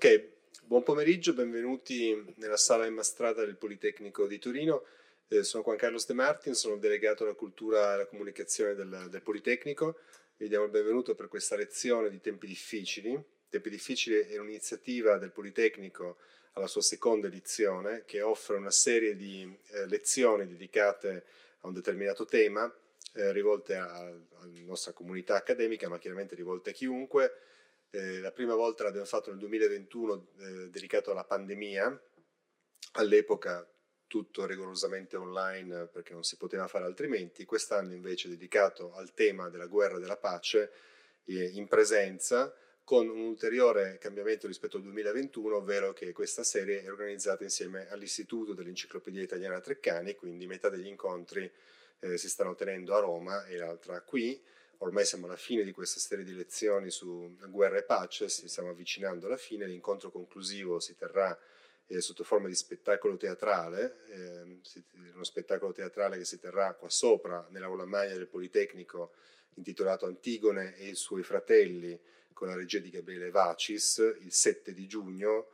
Ok, buon pomeriggio, benvenuti nella sala immastrata del Politecnico di Torino. Sono Juan Carlos De Martin, sono delegato alla cultura e alla comunicazione del Politecnico. Vi diamo il benvenuto per questa lezione di Tempi Difficili. Tempi Difficili è un'iniziativa del Politecnico alla sua seconda edizione che offre una serie di lezioni dedicate a un determinato tema, rivolte alla nostra comunità accademica, ma chiaramente rivolte a chiunque. La prima volta l'abbiamo fatto nel 2021 dedicato alla pandemia, all'epoca tutto rigorosamente online perché non si poteva fare altrimenti. Quest'anno invece dedicato al tema della guerra e della pace in presenza, con un ulteriore cambiamento rispetto al 2021, ovvero che questa serie è organizzata insieme all'Istituto dell'Enciclopedia Italiana Treccani, quindi metà degli incontri si stanno tenendo a Roma e l'altra qui. Ormai siamo alla fine di questa serie di lezioni su guerra e pace, ci stiamo avvicinando alla fine, l'incontro conclusivo si terrà sotto forma di spettacolo teatrale, uno spettacolo teatrale che si terrà qua sopra nell'aula magna del Politecnico intitolato Antigone e i suoi fratelli con la regia di Gabriele Vacis il 7 di giugno,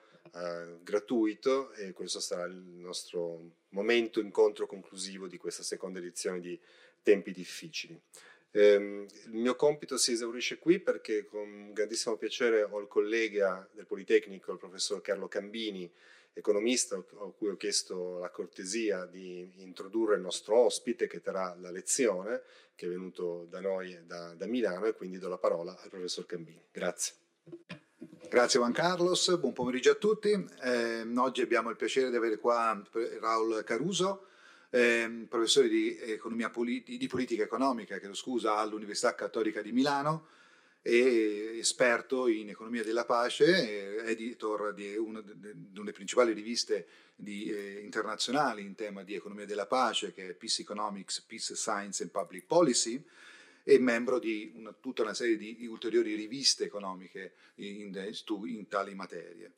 gratuito, e questo sarà il nostro momento incontro conclusivo di questa seconda edizione di Tempi Difficili. Il mio compito si esaurisce qui perché con grandissimo piacere ho il collega del Politecnico, il professor Carlo Cambini, economista, a cui ho chiesto la cortesia di introdurre il nostro ospite che terrà la lezione, che è venuto da noi da Milano, e quindi do la parola al professor Cambini. Grazie. Grazie Juan Carlos, buon pomeriggio a tutti. Oggi abbiamo il piacere di avere qua Raul Caruso, professore di di politica economica, all'Università Cattolica di Milano, e esperto in economia della pace, editor di una delle principali riviste internazionali in tema di economia della pace, che è Peace Economics, Peace Science and Public Policy, e membro di tutta una serie di ulteriori riviste economiche in tali materie.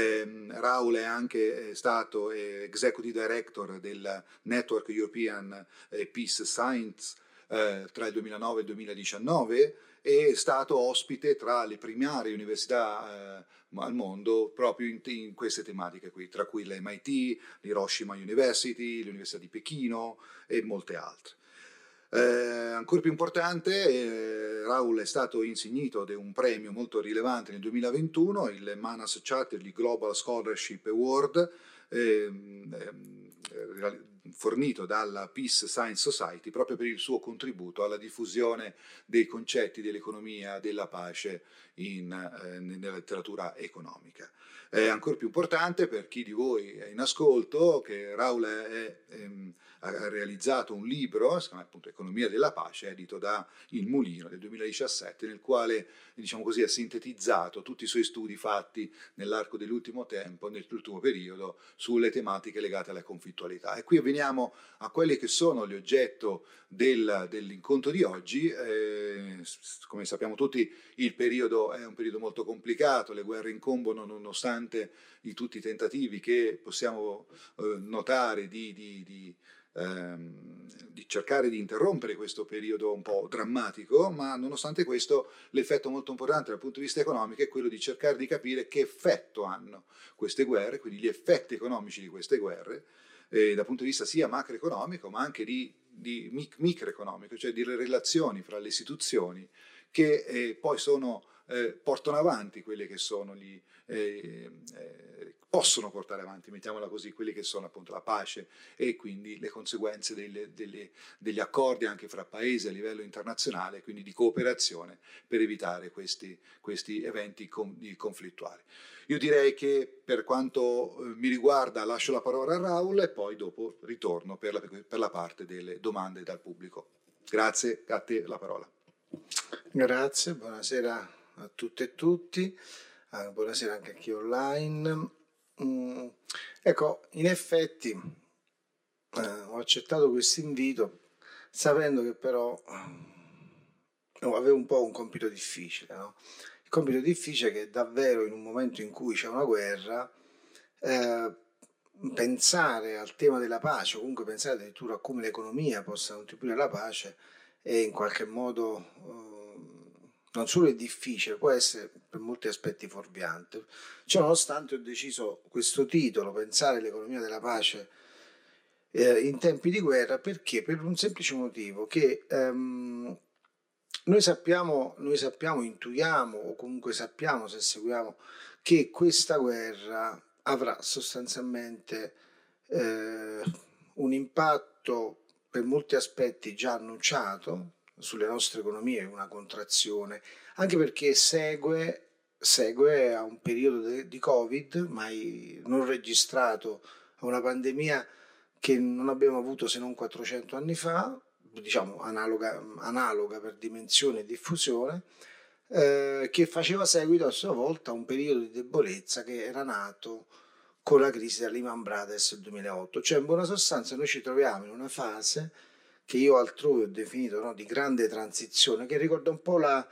Raul è anche stato Executive Director del Network European Peace Science tra il 2009 e il 2019, è stato ospite tra le primarie università al mondo proprio in queste tematiche qui, tra cui l'MIT, l'Hiroshima University, l'Università di Pechino e molte altre. Ancora più importante, Raul è stato insignito di un premio molto rilevante nel 2021, il Manas Chatterjee Global Scholarship Award, fornito dalla Peace Science Society proprio per il suo contributo alla diffusione dei concetti dell'economia della pace nella letteratura economica. È ancora più importante per chi di voi è in ascolto che Raul ha realizzato un libro, si chiama appunto Economia della pace, edito da Il Mulino del 2017, nel quale, diciamo così, ha sintetizzato tutti i suoi studi fatti nell'arco dell'ultimo tempo, nell'ultimo periodo, sulle tematiche legate alla conflittualità. E qui veniamo a quelli che sono gli oggetto dell'incontro di oggi. Come sappiamo tutti, il periodo è un periodo molto complicato, le guerre incombono nonostante tutti i tentativi che possiamo notare di cercare di interrompere questo periodo un po' drammatico, ma nonostante questo l'effetto molto importante dal punto di vista economico è quello di cercare di capire che effetto hanno queste guerre, quindi gli effetti economici di queste guerre, dal punto di vista sia macroeconomico ma anche di microeconomico, cioè di relazioni fra le istituzioni che poi portano avanti quelle che sono possono portare avanti, mettiamola così, quelli che sono appunto la pace e quindi le conseguenze degli accordi anche fra paesi a livello internazionale, quindi di cooperazione per evitare questi eventi conflittuali. Io direi che per quanto mi riguarda lascio la parola a Raul e poi dopo ritorno per la parte delle domande dal pubblico. Grazie, a te la parola. Grazie, buonasera a tutte e tutti, buonasera anche a chi è online. Ecco, in effetti ho accettato questo invito sapendo che però avevo un po' un compito difficile, no? Il compito difficile che davvero in un momento in cui c'è una guerra pensare al tema della pace, o comunque pensare addirittura a come l'economia possa contribuire alla pace, è in qualche modo non solo è difficile, può essere per molti aspetti fuorviante. Ciononostante ho deciso questo titolo, Pensare l'economia della pace in tempi di guerra, perché? Per un semplice motivo, che noi sappiamo, intuiamo, o comunque sappiamo se seguiamo, che questa guerra avrà sostanzialmente un impatto per molti aspetti già annunciato sulle nostre economie, una contrazione, anche perché segue a un periodo di Covid mai non registrato, a una pandemia che non abbiamo avuto se non 400 anni fa, diciamo analoga per dimensione e diffusione, che faceva seguito a sua volta a un periodo di debolezza che era nato con la crisi della Lehman Brothers del 2008. Cioè, in buona sostanza, noi ci troviamo in una fase che io altrove ho definito, no, di grande transizione, che ricorda un po' la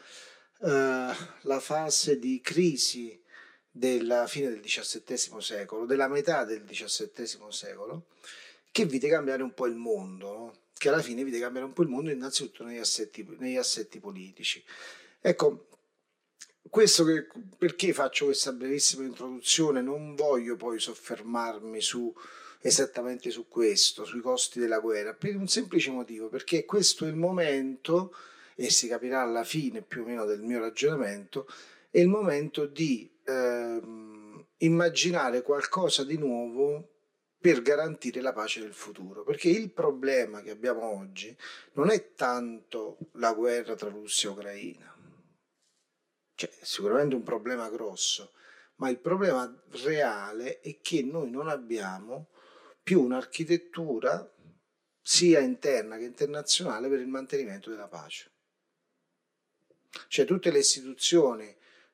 fase di crisi della fine del XVII secolo, della metà del XVII secolo, che vide cambiare un po' il mondo, no? Che alla fine vide cambiare un po' il mondo innanzitutto negli assetti politici. Ecco, perché faccio questa brevissima introduzione? Non voglio poi soffermarmi esattamente su questo, sui costi della guerra, per un semplice motivo, perché questo è il momento, e si capirà alla fine più o meno del mio ragionamento, è il momento di immaginare qualcosa di nuovo per garantire la pace del futuro, perché il problema che abbiamo oggi non è tanto la guerra tra Russia e Ucraina, cioè è sicuramente un problema grosso, ma il problema reale è che noi non abbiamo più un'architettura sia interna che internazionale per il mantenimento della pace. Cioè tutte le istituzioni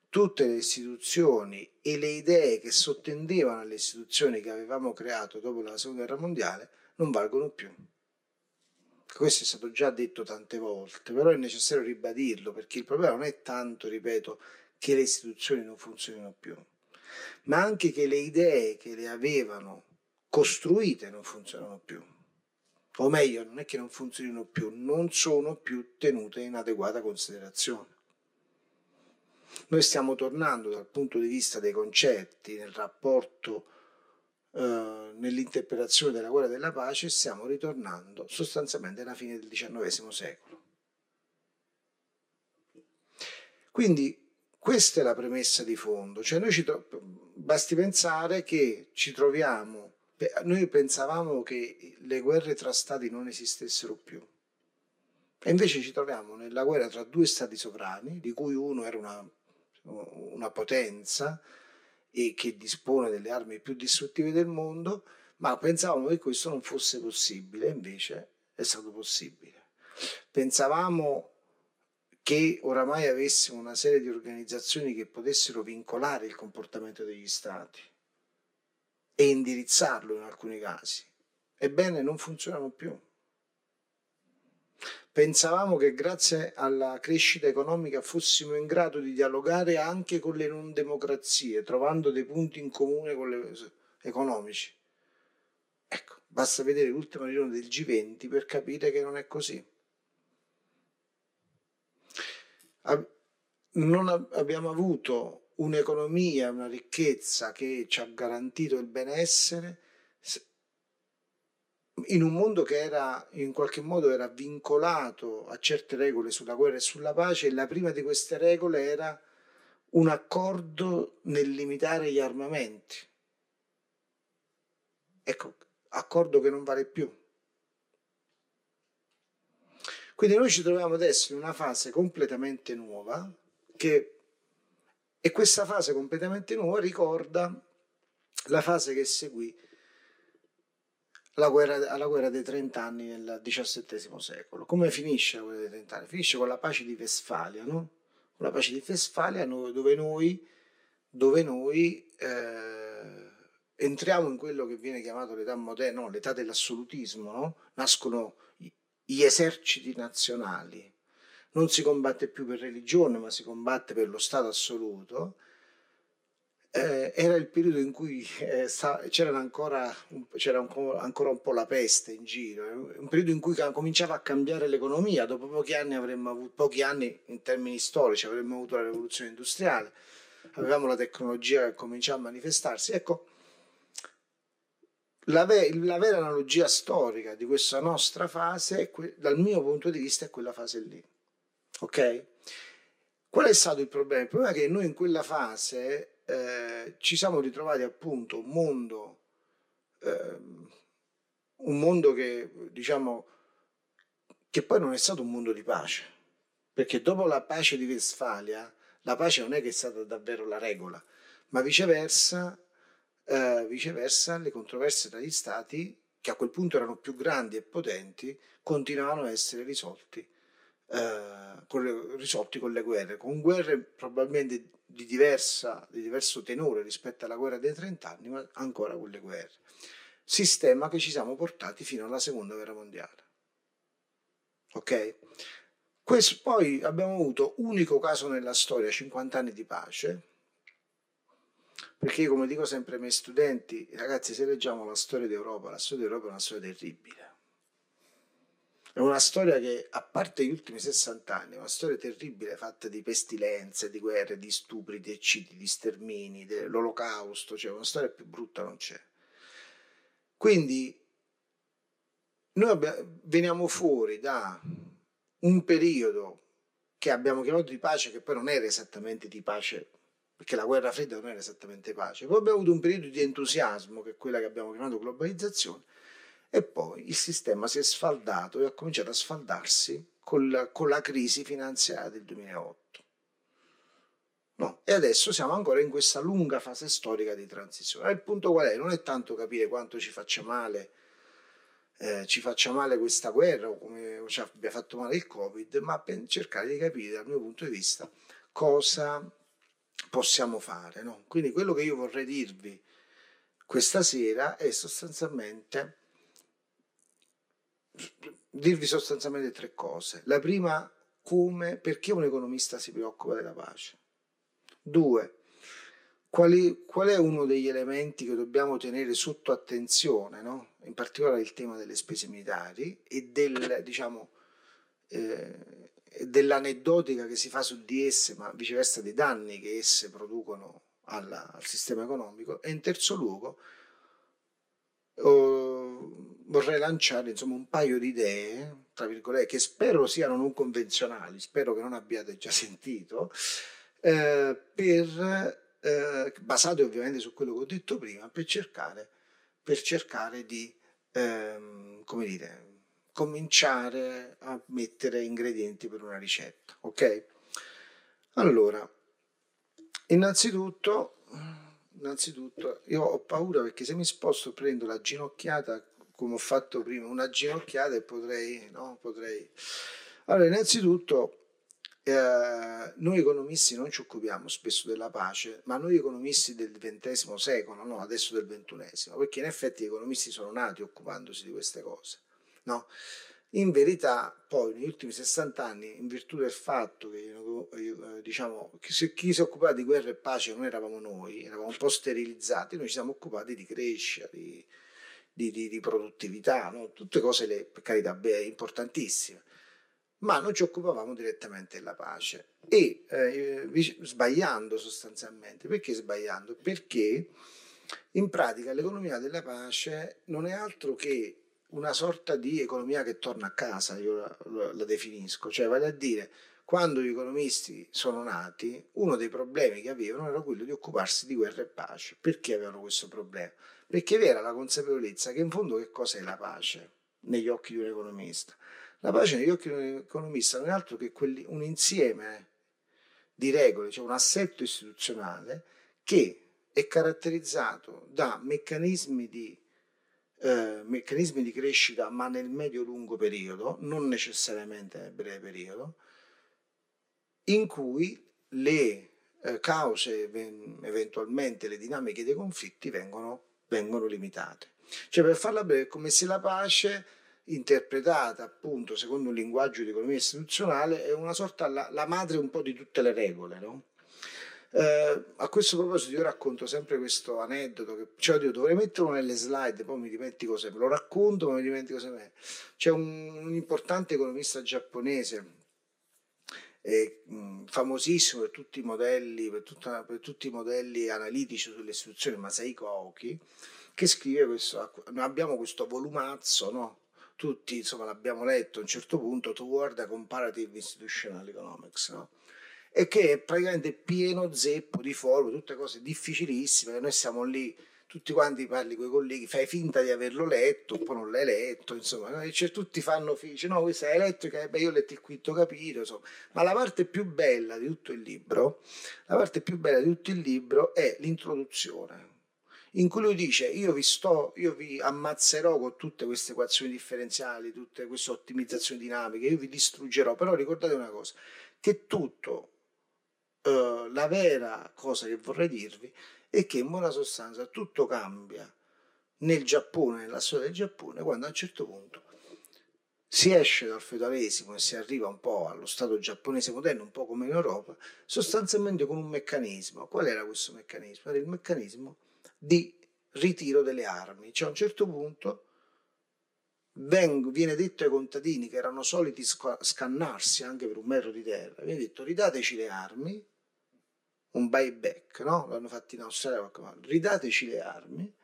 e le idee che sottendevano alle istituzioni che avevamo creato dopo la Seconda Guerra Mondiale non valgono più. Questo è stato già detto tante volte, però è necessario ribadirlo, perché il problema non è tanto, ripeto, che le istituzioni non funzionino più, ma anche che le idee che le avevano costruite non funzionano più. O meglio, non è che non funzionino più, non sono più tenute in adeguata considerazione. Noi stiamo tornando dal punto di vista dei concetti, nel rapporto, nell'interpretazione della guerra e della pace, stiamo ritornando sostanzialmente alla fine del XIX secolo. Quindi questa è la premessa di fondo, cioè basti pensare che ci troviamo, noi pensavamo che le guerre tra stati non esistessero più, e invece ci troviamo nella guerra tra due stati sovrani, di cui uno era una potenza e che dispone delle armi più distruttive del mondo, ma pensavamo che questo non fosse possibile, invece è stato possibile. Pensavamo che oramai avessimo una serie di organizzazioni che potessero vincolare il comportamento degli stati e indirizzarlo in alcuni casi. Ebbene, non funzionano più. Pensavamo che grazie alla crescita economica fossimo in grado di dialogare anche con le non democrazie, trovando dei punti in comune con le economici. Ecco, basta vedere l'ultima riunione del G20 per capire che non è così. Non abbiamo avuto un'economia, una ricchezza che ci ha garantito il benessere in un mondo che era in qualche modo era vincolato a certe regole sulla guerra e sulla pace, e la prima di queste regole era un accordo nel limitare gli armamenti. Ecco, accordo che non vale più. Quindi noi ci troviamo adesso in una fase completamente nuova, e questa fase completamente nuova ricorda la fase che seguì alla guerra dei 30 anni nel XVII secolo. Come finisce la guerra dei 30 anni? Finisce con la pace di Westfalia, no? Con la pace di Westfalia, dove noi entriamo in quello che viene chiamato l'età moderna, no? L'età dell'assolutismo, no? Nascono gli eserciti nazionali. Non si combatte più per religione, ma si combatte per lo Stato assoluto. era il periodo in cui c'era ancora un po' la peste in giro, un periodo in cui cominciava a cambiare l'economia. Dopo pochi anni pochi anni in termini storici, avremmo avuto la rivoluzione industriale, avevamo la tecnologia che cominciava a manifestarsi. Ecco, la vera analogia storica di questa nostra fase, dal mio punto di vista, è quella fase lì. Ok? Qual è stato il problema? Il problema è che noi in quella fase ci siamo ritrovati appunto un mondo che, diciamo, che poi non è stato un mondo di pace, perché dopo la pace di Westfalia, la pace non è che è stata davvero la regola, ma viceversa le controversie tra gli stati, che a quel punto erano più grandi e potenti, continuavano a essere risolti con le guerre, con guerre probabilmente di diverso tenore rispetto alla guerra dei 30 anni, ma ancora con le guerre. Sistema che ci siamo portati fino alla seconda guerra mondiale. Ok? Poi abbiamo avuto unico caso nella storia, 50 anni di pace, perché io, come dico sempre ai miei studenti, ragazzi, se leggiamo la storia d'Europa, la storia d'Europa è una storia terribile. È una storia che, a parte gli ultimi 60 anni, è una storia terribile, fatta di pestilenze, di guerre, di stupri, di eccidi, di stermini, dell'olocausto, cioè una storia più brutta non c'è. Quindi noi veniamo fuori da un periodo che abbiamo chiamato di pace, che poi non era esattamente di pace, perché la guerra fredda non era esattamente pace. Poi abbiamo avuto un periodo di entusiasmo, che è quella che abbiamo chiamato globalizzazione, e poi il sistema si è sfaldato e ha cominciato a sfaldarsi con la crisi finanziaria del 2008. No, e adesso siamo ancora in questa lunga fase storica di transizione. Il punto qual è? Non è tanto capire quanto ci faccia male questa guerra o come ci abbia fatto male il Covid, ma cercare di capire dal mio punto di vista cosa possiamo fare. No? Quindi quello che io vorrei dirvi questa sera è sostanzialmente tre cose. La prima, perché un economista si preoccupa della pace? 2. Qual è uno degli elementi che dobbiamo tenere sotto attenzione, no? In particolare il tema delle spese militari e dell'aneddotica che si fa su di esse, ma viceversa dei danni che esse producono al sistema economico. E in terzo luogo vorrei lanciare insomma un paio di idee, tra virgolette, che spero siano non convenzionali, spero che non abbiate già sentito, basate ovviamente su quello che ho detto prima, per cercare di cominciare a mettere ingredienti per una ricetta. Ok? Allora, innanzitutto io ho paura, perché se mi sposto prendo la ginocchiata come ho fatto prima, una ginocchiata, e potrei. Allora, innanzitutto noi economisti non ci occupiamo spesso della pace, ma noi economisti del XX secolo, no, adesso del XXI, perché in effetti gli economisti sono nati occupandosi di queste cose, no? In verità, poi negli ultimi 60 anni, in virtù del fatto che chi si occupava di guerra e pace non eravamo noi, eravamo un po' sterilizzati, noi ci siamo occupati di crescita, di produttività, no? Tutte cose, per carità, importantissime, ma non ci occupavamo direttamente della pace. E sbagliando sostanzialmente. Perché sbagliando? Perché in pratica l'economia della pace non è altro che una sorta di economia che torna a casa, io la definisco, cioè vale a dire, quando gli economisti sono nati, uno dei problemi che avevano era quello di occuparsi di guerra e pace. Perché avevano questo problema? Perché vi era la consapevolezza che in fondo che cos'è la pace negli occhi di un economista? La pace negli occhi di un economista non è altro che un insieme di regole, cioè un assetto istituzionale che è caratterizzato da meccanismi di crescita, ma nel medio-lungo periodo, non necessariamente nel breve periodo, in cui le cause, eventualmente le dinamiche dei conflitti vengono limitate. Cioè, per farla breve, è come se la pace, interpretata appunto secondo un linguaggio di economia istituzionale, è una sorta la madre un po' di tutte le regole, no? A questo proposito io racconto sempre questo aneddoto, cioè io dovrei metterlo nelle slide, poi mi dimentico sempre, lo racconto ma mi dimentico sempre. C'è un importante economista giapponese, famosissimo per tutti i modelli, per tutti i modelli analitici sulle istituzioni, Masahiko Aoki, che scrive questo, noi abbiamo questo volumazzo, no? Tutti insomma l'abbiamo letto a un certo punto, Toward a Comparative Institutional Economics, no? E che è praticamente pieno zeppo di formule, tutte cose difficilissime, noi siamo lì, tutti quanti parli con i colleghi, fai finta di averlo letto, poi non l'hai letto, insomma, cioè, tutti fanno dice, no, questo hai letto, io ho letto il quinto capitolo, insomma. Ma la parte più bella di tutto il libro, è l'introduzione, in cui lui dice io vi ammazzerò con tutte queste equazioni differenziali, tutte queste ottimizzazioni dinamiche, io vi distruggerò, però ricordate una cosa, che tutto, la vera cosa che vorrei dirvi è che in buona sostanza tutto cambia nel Giappone, nella storia del Giappone, quando a un certo punto si esce dal feudalesimo e si arriva un po' allo Stato giapponese moderno, un po' come in Europa, sostanzialmente con un meccanismo. Qual era questo meccanismo? Era il meccanismo di ritiro delle armi. Cioè a un certo punto viene detto ai contadini che erano soliti scannarsi anche per un metro di terra, viene detto ridateci le armi, un buyback, no? L'hanno fatto in Australia, ridateci le armi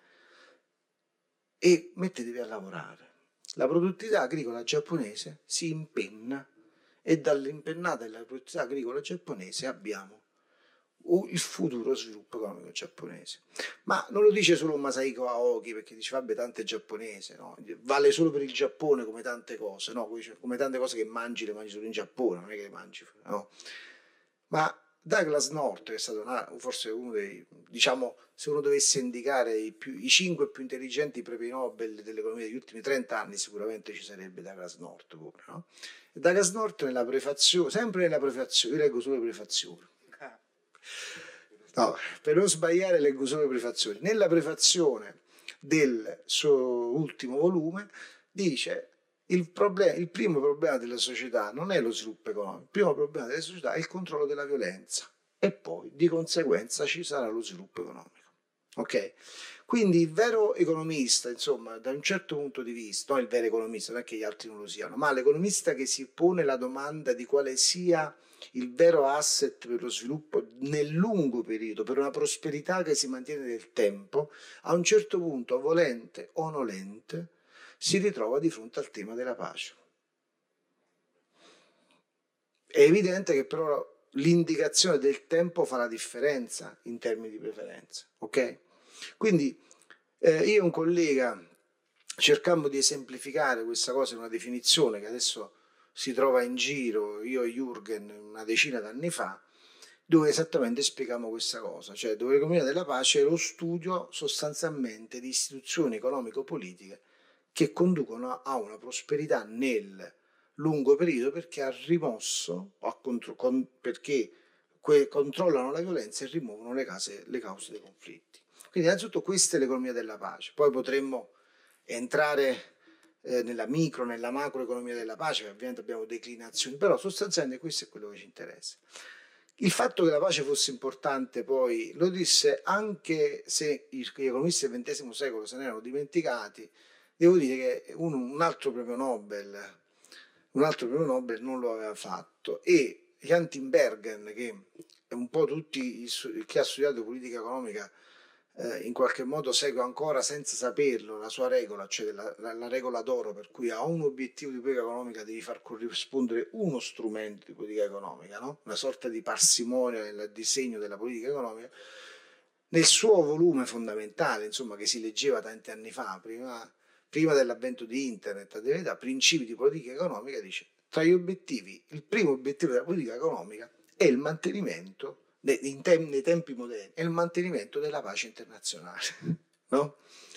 e mettetevi a lavorare. La produttività agricola giapponese si impenna e dall'impennata della produttività agricola giapponese abbiamo il futuro sviluppo economico giapponese. Ma non lo dice solo Masahiko Aoki, perché dice vabbè tanto è giapponese, no? Vale solo per il Giappone come tante cose, no? Come tante cose che mangi le mangi solo in Giappone, non è che le mangi, no? Ma Douglas North, che è stato forse uno dei, diciamo, se uno dovesse indicare i 5 più intelligenti premi Nobel dell'economia degli ultimi 30 anni, sicuramente ci sarebbe Douglas North pure, no? E Douglas North nella prefazione, sempre nella prefazione, io leggo solo le prefazioni, no, per non sbagliare leggo solo le prefazioni. Nella prefazione del suo ultimo volume dice il primo problema della società non è lo sviluppo economico, il primo problema della società è il controllo della violenza e poi di conseguenza ci sarà lo sviluppo economico. Ok? Quindi il vero economista, insomma, da un certo punto di vista, non il vero economista, non è che gli altri non lo siano, ma l'economista che si pone la domanda di quale sia il vero asset per lo sviluppo nel lungo periodo, per una prosperità che si mantiene nel tempo, a un certo punto, volente o nolente, si ritrova di fronte al tema della pace. È evidente che però l'indicazione del tempo fa la differenza in termini di preferenza, ok? Quindi io e un collega cercammo di esemplificare questa cosa in una definizione che adesso si trova in giro, io e Jürgen, una decina d'anni fa, dove esattamente spieghiamo questa cosa, cioè dove l'economia della pace è lo studio sostanzialmente di istituzioni economico-politiche che conducono a una prosperità nel lungo periodo perché ha rimosso, perché controllano la violenza e rimuovono le cause dei conflitti. Quindi innanzitutto questa è l'economia della pace, poi potremmo entrare nella macroeconomia della pace, che ovviamente abbiamo declinazioni, però sostanzialmente questo è quello che ci interessa. Il fatto che la pace fosse importante poi lo disse anche se gli economisti del XX secolo se ne erano dimenticati. Devo dire che un altro premio Nobel non lo aveva fatto, e Jan Tinbergen, che è un po' chi ha studiato politica economica in qualche modo segue ancora senza saperlo la sua regola, cioè la regola d'oro, per cui a un obiettivo di politica economica devi far corrispondere uno strumento di politica economica, no? Una sorta di parsimonia nel disegno della politica economica. Nel suo volume fondamentale, insomma, che si leggeva tanti anni fa, prima dell'avvento di internet, principi di politica economica, dice tra gli obiettivi, il primo obiettivo della politica economica è il mantenimento nei tempi moderni, è il mantenimento della pace internazionale, no?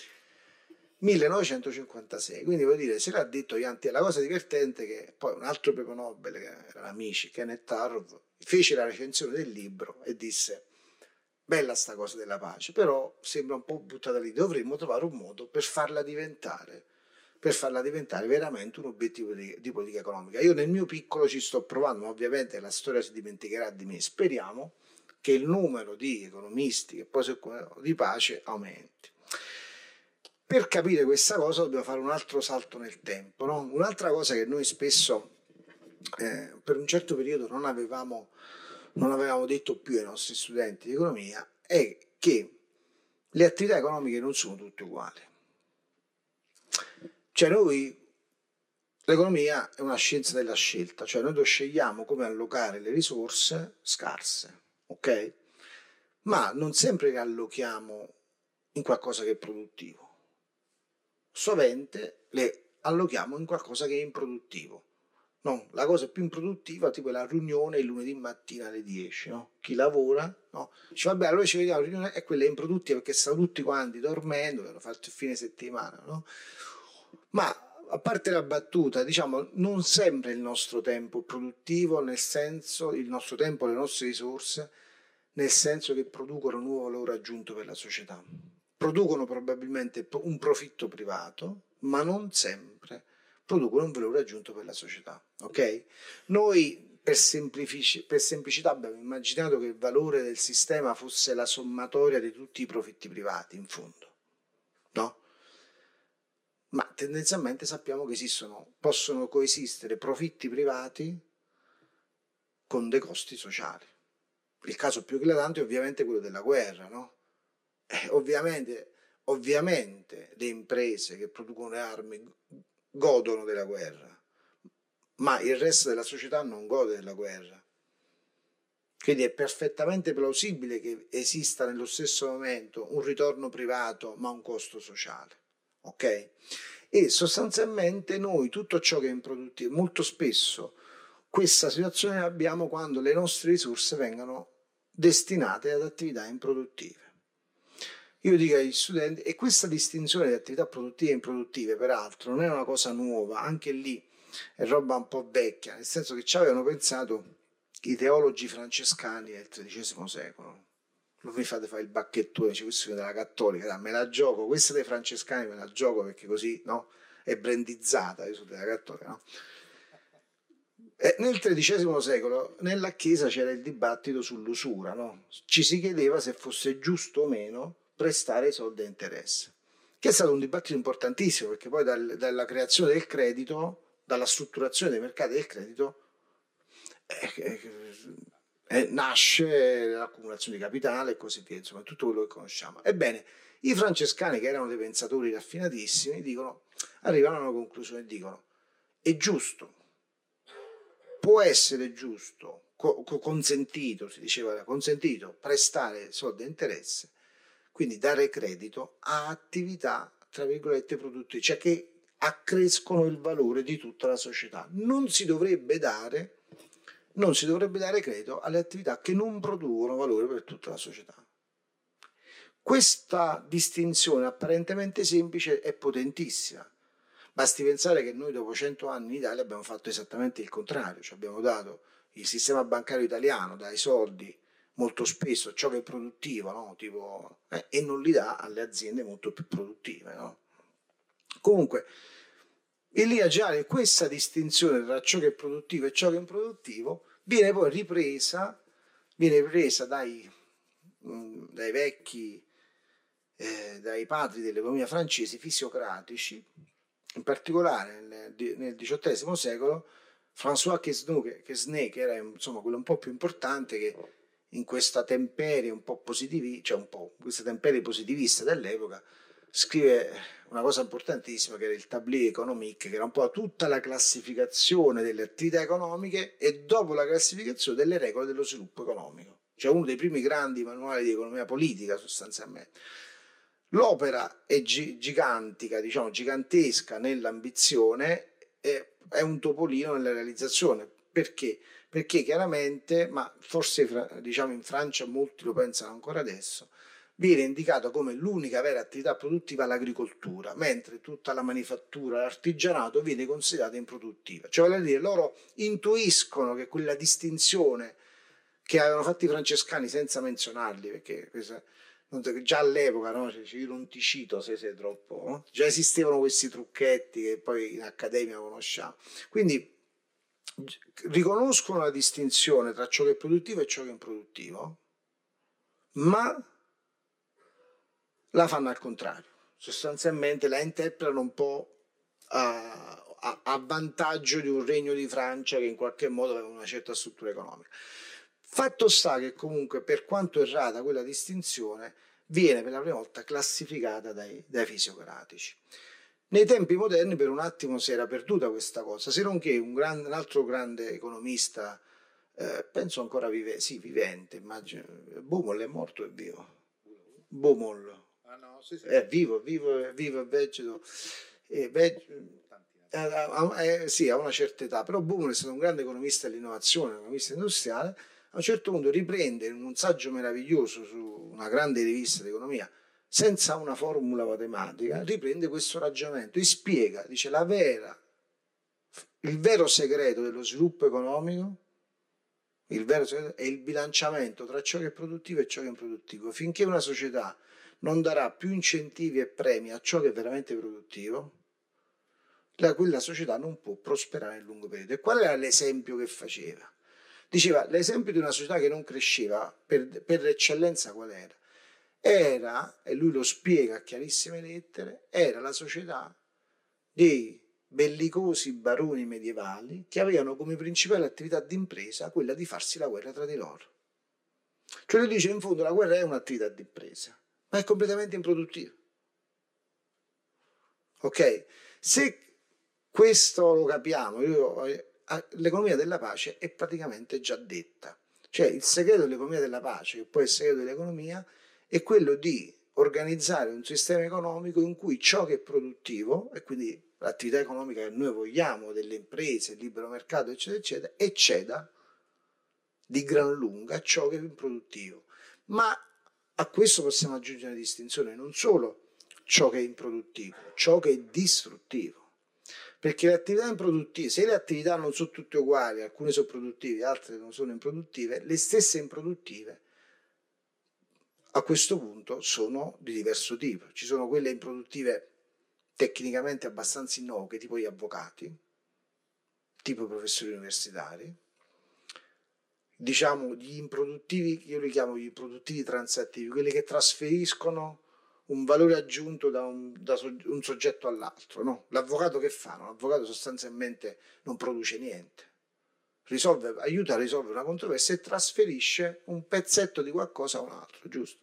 1956, quindi vuol dire, se l'ha detto Yanti. La cosa divertente è che poi un altro premio Nobel, che era amici, Kenneth Arrow, fece la recensione del libro e disse bella sta cosa della pace, però sembra un po' buttata lì, dovremmo trovare un modo per farla diventare veramente un obiettivo di politica economica. Io nel mio piccolo ci sto provando, ma ovviamente la storia si dimenticherà di me, speriamo che il numero di economisti che poi si occupano di pace aumenti. Per capire questa cosa dobbiamo fare un altro salto nel tempo, no? Un'altra cosa che noi spesso per un certo periodo non avevamo detto più ai nostri studenti di economia è che le attività economiche non sono tutte uguali. Cioè l'economia è una scienza della scelta, cioè noi scegliamo come allocare le risorse scarse, ok? Ma non sempre le allochiamo in qualcosa che è produttivo. Sovente le allochiamo in qualcosa che è improduttivo. No, la cosa più improduttiva, tipo la riunione il lunedì mattina alle 10, no? Chi lavora, no? Dice vabbè, allora ci vediamo la riunione, e quella è improduttiva perché stanno tutti quanti dormendo, hanno fatto il fine settimana, no? Ma a parte la battuta, diciamo, non sempre il nostro tempo è produttivo, nel senso, il nostro tempo, le nostre risorse, nel senso che producono nuovo valore aggiunto per la società. Producono probabilmente un profitto privato, ma non sempre producono un valore aggiunto per la società, ok? Noi per semplicità abbiamo immaginato che il valore del sistema fosse la sommatoria di tutti i profitti privati, in fondo, no? Ma tendenzialmente sappiamo che possono coesistere profitti privati con dei costi sociali. Il caso più eclatante è ovviamente quello della guerra, no? Ovviamente le imprese che producono le armi godono della guerra, ma il resto della società non gode della guerra. Quindi è perfettamente plausibile che esista nello stesso momento un ritorno privato ma un costo sociale, ok? E sostanzialmente noi tutto ciò che è improduttivo, molto spesso questa situazione la abbiamo quando le nostre risorse vengono destinate ad attività improduttive. Io dico agli studenti, e questa distinzione di attività produttive e improduttive peraltro non è una cosa nuova, anche lì è roba un po' vecchia, nel senso che ci avevano pensato i teologi francescani del XIII secolo. Non mi fate fare il bacchettone, dice questo è della cattolica, me la gioco, questa dei francescani me la gioco perché così, no? È brandizzata, io sono della cattolica, no? Nel XIII secolo nella Chiesa c'era il dibattito sull'usura, no? Ci si chiedeva se fosse giusto o meno prestare i soldi a interesse, che è stato un dibattito importantissimo perché poi dalla creazione del credito, dalla strutturazione dei mercati del credito nasce l'accumulazione di capitale e così via, insomma tutto quello che conosciamo. Ebbene, i francescani, che erano dei pensatori raffinatissimi, arrivano a una conclusione e dicono: è giusto, può essere giusto, consentito, si diceva, consentito prestare soldi a interesse, quindi dare credito a attività, tra virgolette, produttive, cioè che accrescono il valore di tutta la società. Non si dovrebbe dare credito alle attività che non producono valore per tutta la società. Questa distinzione apparentemente semplice è potentissima. Basti pensare che noi dopo 100 anni in Italia abbiamo fatto esattamente il contrario, cioè abbiamo dato il sistema bancario italiano, dai soldi molto spesso a ciò che è produttivo, no? E non li dà alle aziende molto più produttive, no? Comunque, in linea generale questa distinzione tra ciò che è produttivo e ciò che è improduttivo viene poi ripresa dai vecchi, dai padri dell'economia francesi fisiocratici, in particolare nel XVIII secolo François Quesnay, che era insomma quello un po' più importante, che in questa temperie un po' questa temperie positivista dell'epoca scrive una cosa importantissima che era il Tablier économique, che era un po' tutta la classificazione delle attività economiche e dopo la classificazione delle regole dello sviluppo economico, cioè uno dei primi grandi manuali di economia politica sostanzialmente. L'opera è gigantica, diciamo gigantesca nell'ambizione, è un topolino nella realizzazione. Perché? Perché chiaramente, ma forse diciamo in Francia molti lo pensano ancora adesso, viene indicato come l'unica vera attività produttiva l'agricoltura, mentre tutta la manifattura, l'artigianato viene considerata improduttiva. Cioè voglio dire, loro intuiscono che quella distinzione che avevano fatto i francescani senza menzionarli, perché già all'epoca, no? Io non ti cito se sei troppo, no? Già esistevano questi trucchetti che poi in accademia conosciamo. Quindi riconoscono la distinzione tra ciò che è produttivo e ciò che è improduttivo, ma la fanno al contrario. Sostanzialmente la interpretano un po' a vantaggio di un regno di Francia che in qualche modo aveva una certa struttura economica. Fatto sta che comunque, per quanto errata quella distinzione, viene per la prima volta classificata dai fisiocratici. Nei tempi moderni per un attimo si era perduta questa cosa, se non che un altro grande economista, penso ancora vivente, immagino, Baumol è morto o è vivo? Baumol. Ah no, sì. È vivo e vegeto. Sì, ha una certa età, però Baumol è stato un grande economista dell'innovazione, un economista industriale. A un certo punto riprende in un saggio meraviglioso su una grande rivista di economia, senza una formula matematica, riprende questo ragionamento e spiega, dice il vero segreto dello sviluppo economico, il vero segreto è il bilanciamento tra ciò che è produttivo e ciò che è improduttivo. Finché una società non darà più incentivi e premi a ciò che è veramente produttivo, quella società non può prosperare nel lungo periodo. E qual era l'esempio che faceva? Diceva, l'esempio di una società che non cresceva per eccellenza qual era? Era, e lui lo spiega a chiarissime lettere, era la società dei bellicosi baroni medievali che avevano come principale attività di impresa quella di farsi la guerra tra di loro. Cioè lui dice, in fondo la guerra è un'attività di impresa, ma è completamente improduttiva. Ok? Se questo lo capiamo, l'economia della pace è praticamente già detta. Cioè il segreto dell'economia della pace, che poi è il segreto dell'economia, è quello di organizzare un sistema economico in cui ciò che è produttivo, e quindi l'attività economica che noi vogliamo, delle imprese, il libero mercato, eccetera, eccetera, ecceda di gran lunga ciò che è improduttivo. Ma a questo possiamo aggiungere una distinzione, non solo ciò che è improduttivo, ciò che è distruttivo. Perché le attività improduttive, se le attività non sono tutte uguali, alcune sono produttive, altre non sono improduttive, le stesse improduttive a questo punto sono di diverso tipo. Ci sono quelle improduttive tecnicamente abbastanza innocue, tipo gli avvocati, tipo i professori universitari, diciamo gli improduttivi, io li chiamo gli improduttivi transattivi, quelli che trasferiscono un valore aggiunto da un soggetto all'altro, no? L'avvocato che fa? L'avvocato sostanzialmente non produce niente, aiuta a risolvere una controversia e trasferisce un pezzetto di qualcosa a un altro, giusto?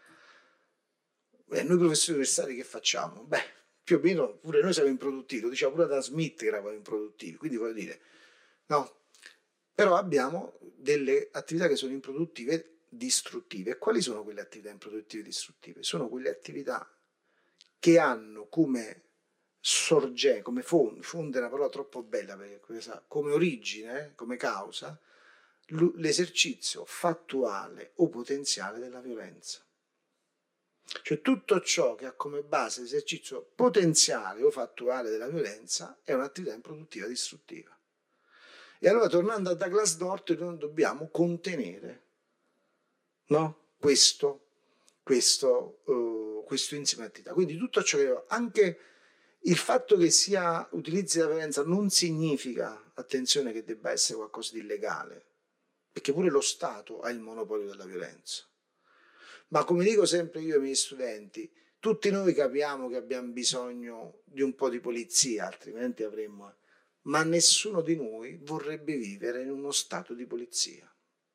Noi professori universitari che facciamo? Beh, più o meno pure noi siamo improduttivi, lo diceva pure Adam Smith che eravamo improduttivi, quindi voglio dire, no? Però abbiamo delle attività che sono improduttive distruttive. E quali sono quelle attività improduttive distruttive? Sono quelle attività che hanno come sorgente, come fonte è una parola troppo bella perché come origine, come causa, l'esercizio fattuale o potenziale della violenza. Cioè tutto ciò che ha come base l'esercizio potenziale o fattuale della violenza è un'attività improduttiva distruttiva. E allora, tornando a Douglas North, noi dobbiamo contenere, no? questo insieme di attività. Quindi tutto ciò che anche il fatto che utilizzi la violenza non significa, attenzione, che debba essere qualcosa di illegale, perché pure lo Stato ha il monopolio della violenza. Ma come dico sempre io ai miei studenti, tutti noi capiamo che abbiamo bisogno di un po' di polizia, altrimenti avremmo... Ma nessuno di noi vorrebbe vivere in uno stato di polizia.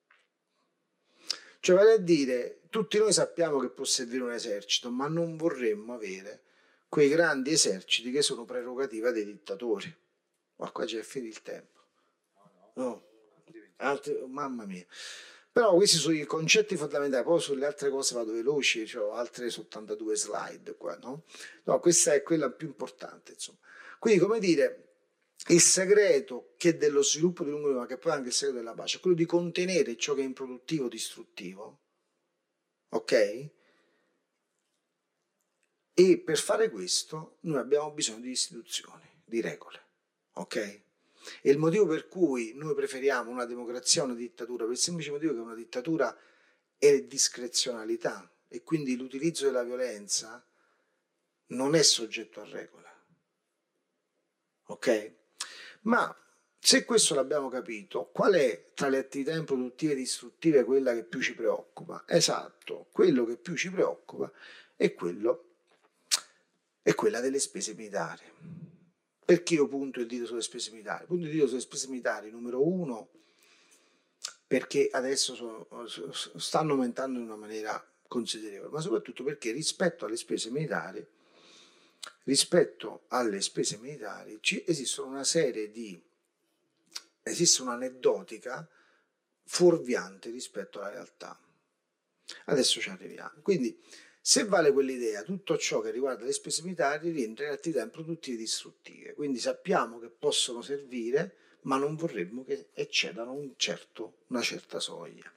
Cioè, vale a dire, tutti noi sappiamo che può servire un esercito, ma non vorremmo avere quei grandi eserciti che sono prerogativa dei dittatori. Ma qua già è finito il tempo. No. Mamma mia. Però questi sono i concetti fondamentali, poi sulle altre cose vado veloci, ho altre 82 slide qua, no? No, questa è quella più importante, insomma. Quindi, come dire, il segreto che è dello sviluppo di lungo periodo, ma che poi è anche il segreto della pace, è quello di contenere ciò che è improduttivo, distruttivo, ok? E per fare questo noi abbiamo bisogno di istituzioni, di regole, ok? E il motivo per cui noi preferiamo una democrazia a una dittatura, per il semplice motivo che una dittatura è discrezionalità e quindi l'utilizzo della violenza non è soggetto a regola, ok? Ma se questo l'abbiamo capito, qual è tra le attività improduttive e distruttive quella che più ci preoccupa? Esatto, quello che più ci preoccupa è quella delle spese militari. Perché io punto il dito sulle spese militari? Punto il dito sulle spese militari, numero uno, perché adesso stanno aumentando in una maniera considerevole, ma soprattutto perché rispetto alle spese militari esiste un'aneddotica fuorviante rispetto alla realtà. Adesso ci arriviamo. Quindi, se vale quell'idea, tutto ciò che riguarda le spese militari rientra in attività improduttive e distruttive. Quindi sappiamo che possono servire, ma non vorremmo che eccedano una certa soglia.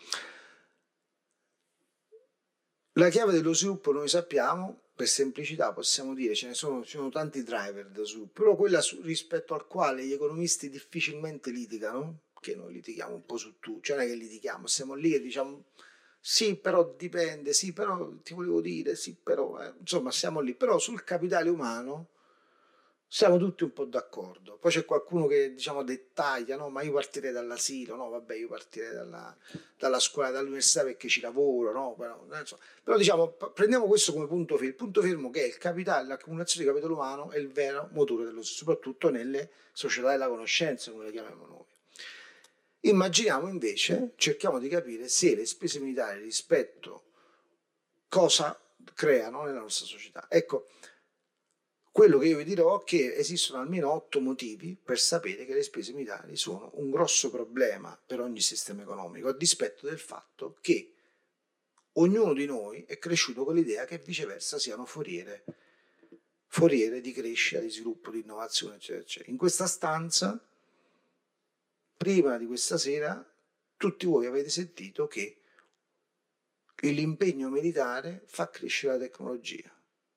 La chiave dello sviluppo noi sappiamo, per semplicità possiamo dire, ci sono tanti driver dello sviluppo, però quella rispetto al quale gli economisti difficilmente litigano, che noi litighiamo un po' su tutto, cioè non è che litighiamo, siamo lì e diciamo sì però dipende, sì però ti volevo dire, sì però, insomma siamo lì, però sul capitale umano siamo tutti un po' d'accordo. Poi c'è qualcuno che diciamo dettaglia, no, ma io partirei dall'asilo, no, vabbè, io partirei dalla scuola, dall'università perché ci lavoro, no, però diciamo prendiamo questo come punto fermo. Il punto fermo che è il capitale, l'accumulazione di capitale umano è il vero motore soprattutto nelle società della conoscenza, come le chiamiamo noi. Immaginiamo invece, cerchiamo di capire se le spese militari rispetto cosa creano nella nostra società. Ecco, quello che io vi dirò è che esistono almeno 8 motivi per sapere che le spese militari sono un grosso problema per ogni sistema economico, a dispetto del fatto che ognuno di noi è cresciuto con l'idea che viceversa siano foriere di crescita, di sviluppo, di innovazione, eccetera, eccetera. In questa stanza, prima di questa sera, tutti voi avete sentito che l'impegno militare fa crescere la tecnologia.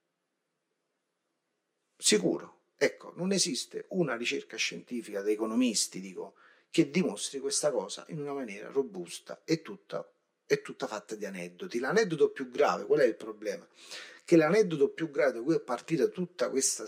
Sicuro. Ecco, non esiste una ricerca scientifica da economisti, che dimostri questa cosa in una maniera robusta e tutta fatta di aneddoti. L'aneddoto più grave, qual è il problema? Che l'aneddoto più grave da cui è partita tutta questa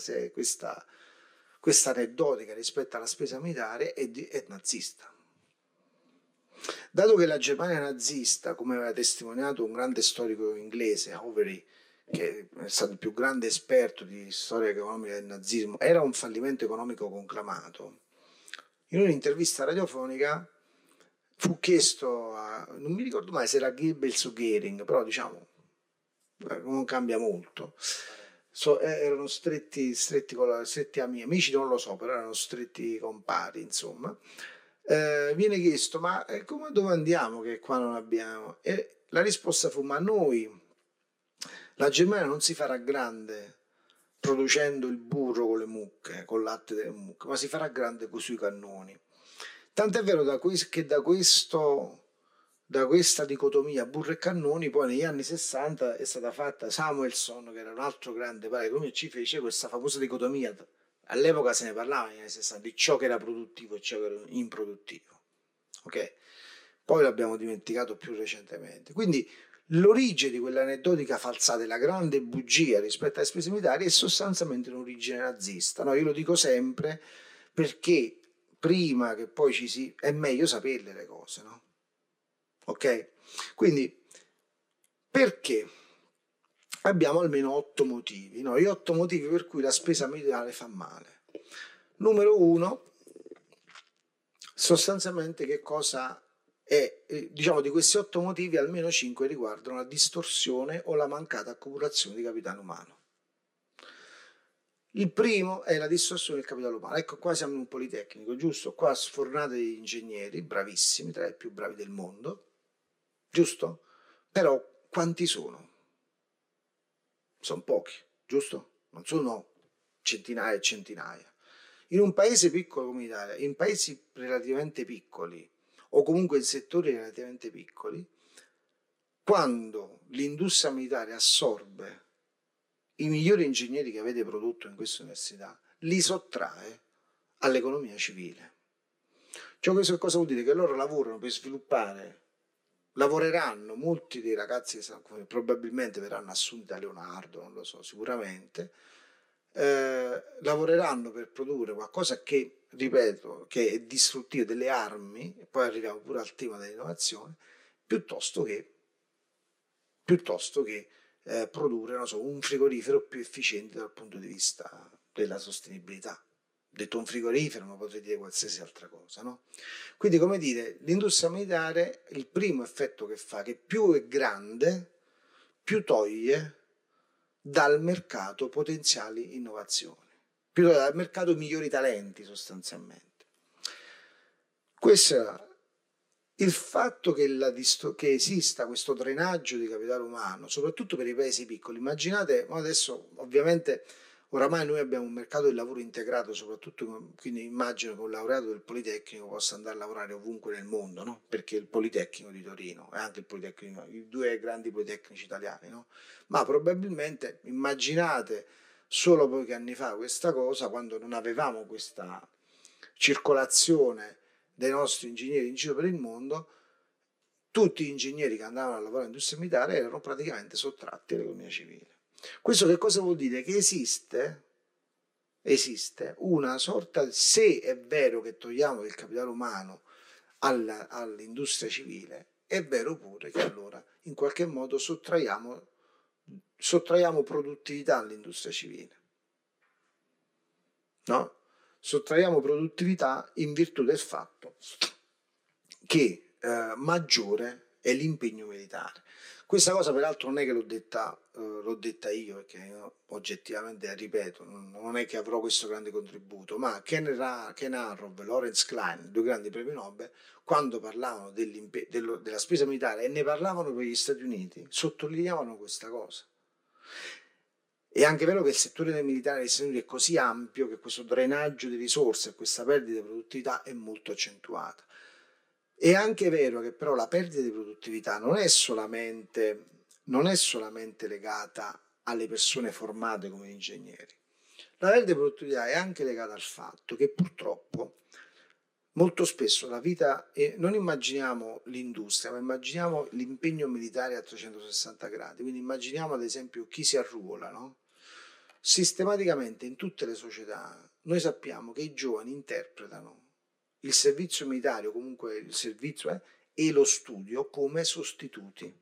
aneddotica rispetto alla spesa militare è nazista. Dato che la Germania nazista, come aveva testimoniato un grande storico inglese, Overy, che è stato il più grande esperto di storia economica del nazismo, era un fallimento economico conclamato, in un'intervista radiofonica fu chiesto non mi ricordo mai se era Goebbels o Goering, però diciamo non cambia molto, erano stretti amici, non lo so, però erano stretti compari, insomma. Viene chiesto ma dove andiamo che qua non abbiamo, e la risposta fu ma la Germania non si farà grande producendo il burro con le mucche, col latte delle mucche, ma si farà grande sui cannoni. Tant'è vero che da questa dicotomia burro e cannoni poi negli anni 60 è stata fatta Samuelson, che era un altro grande padre economista, ci fece questa famosa dicotomia. All'epoca se ne parlava negli anni 60 di ciò che era produttivo e ciò che era improduttivo. Ok? Poi l'abbiamo dimenticato più recentemente. Quindi l'origine di quell'aneddotica falsata, la grande bugia rispetto alle spese militari, è sostanzialmente un'origine nazista. No, io lo dico sempre perché prima che poi è meglio saperle le cose, no? Ok? Quindi, perché? Abbiamo almeno 8 motivi, no? Gli 8 motivi per cui la spesa militare fa male. Numero 1, sostanzialmente che cosa è? Diciamo di questi 8 motivi almeno 5 riguardano la distorsione o la mancata accumulazione di capitale umano. Il primo è la distorsione del capitale umano. Ecco, qua siamo in un politecnico, giusto? Qua sfornate di ingegneri, bravissimi, tra i più bravi del mondo, giusto? Però quanti sono? Sono pochi, giusto? Non sono centinaia e centinaia. In un paese piccolo come l'Italia, in paesi relativamente piccoli, o comunque in settori relativamente piccoli, quando l'industria militare assorbe i migliori ingegneri che avete prodotto in questa università, li sottrae all'economia civile. Cioè questo cosa vuol dire? Che loro lavorano per sviluppare, lavoreranno, molti dei ragazzi che probabilmente verranno assunti da Leonardo, non lo so, sicuramente, lavoreranno per produrre qualcosa che, ripeto, che è distruttivo, delle armi, e poi arriviamo pure al tema dell'innovazione, piuttosto che produrre, non so, un frigorifero più efficiente dal punto di vista della sostenibilità. Detto un frigorifero, ma potrei dire qualsiasi altra cosa, no? Quindi, come dire, l'industria militare, il primo effetto che fa, che più è grande, più toglie dal mercato potenziali innovazioni, più toglie dal mercato migliori talenti sostanzialmente. Questo, il fatto che esista questo drenaggio di capitale umano, soprattutto per i paesi piccoli, immaginate, adesso ovviamente oramai noi abbiamo un mercato del lavoro integrato, soprattutto, quindi immagino che un laureato del Politecnico possa andare a lavorare ovunque nel mondo, no? Perché il Politecnico di Torino e anche il Politecnico, i due grandi politecnici italiani, no? Ma probabilmente immaginate solo pochi anni fa questa cosa, quando non avevamo questa circolazione dei nostri ingegneri in giro per il mondo, tutti gli ingegneri che andavano a lavorare all'industria militare erano praticamente sottratti all'economia civile. Questo che cosa vuol dire? Che esiste una sorta, se è vero che togliamo del capitale umano all'industria civile, è vero pure che allora in qualche modo sottraiamo produttività all'industria civile, no? Sottraiamo produttività in virtù del fatto che maggiore è l'impegno militare. Questa cosa peraltro non è che l'ho detta io, perché io, oggettivamente, ripeto, non è che avrò questo grande contributo, ma Ken Arrow e Lawrence Klein, due grandi premi Nobel, quando parlavano della spesa militare e ne parlavano per gli Stati Uniti, sottolineavano questa cosa. È anche vero che il settore del militare negli Stati Uniti è così ampio che questo drenaggio di risorse e questa perdita di produttività è molto accentuata. È anche vero che però la perdita di produttività non è solamente legata alle persone formate come ingegneri. La perdita di produttività è anche legata al fatto che purtroppo molto spesso la vita, non immaginiamo l'industria, ma immaginiamo l'impegno militare a 360 gradi. Quindi immaginiamo ad esempio chi si arruola, no? Sistematicamente in tutte le società noi sappiamo che i giovani interpretano il servizio militare, o comunque il servizio e lo studio, come sostituti.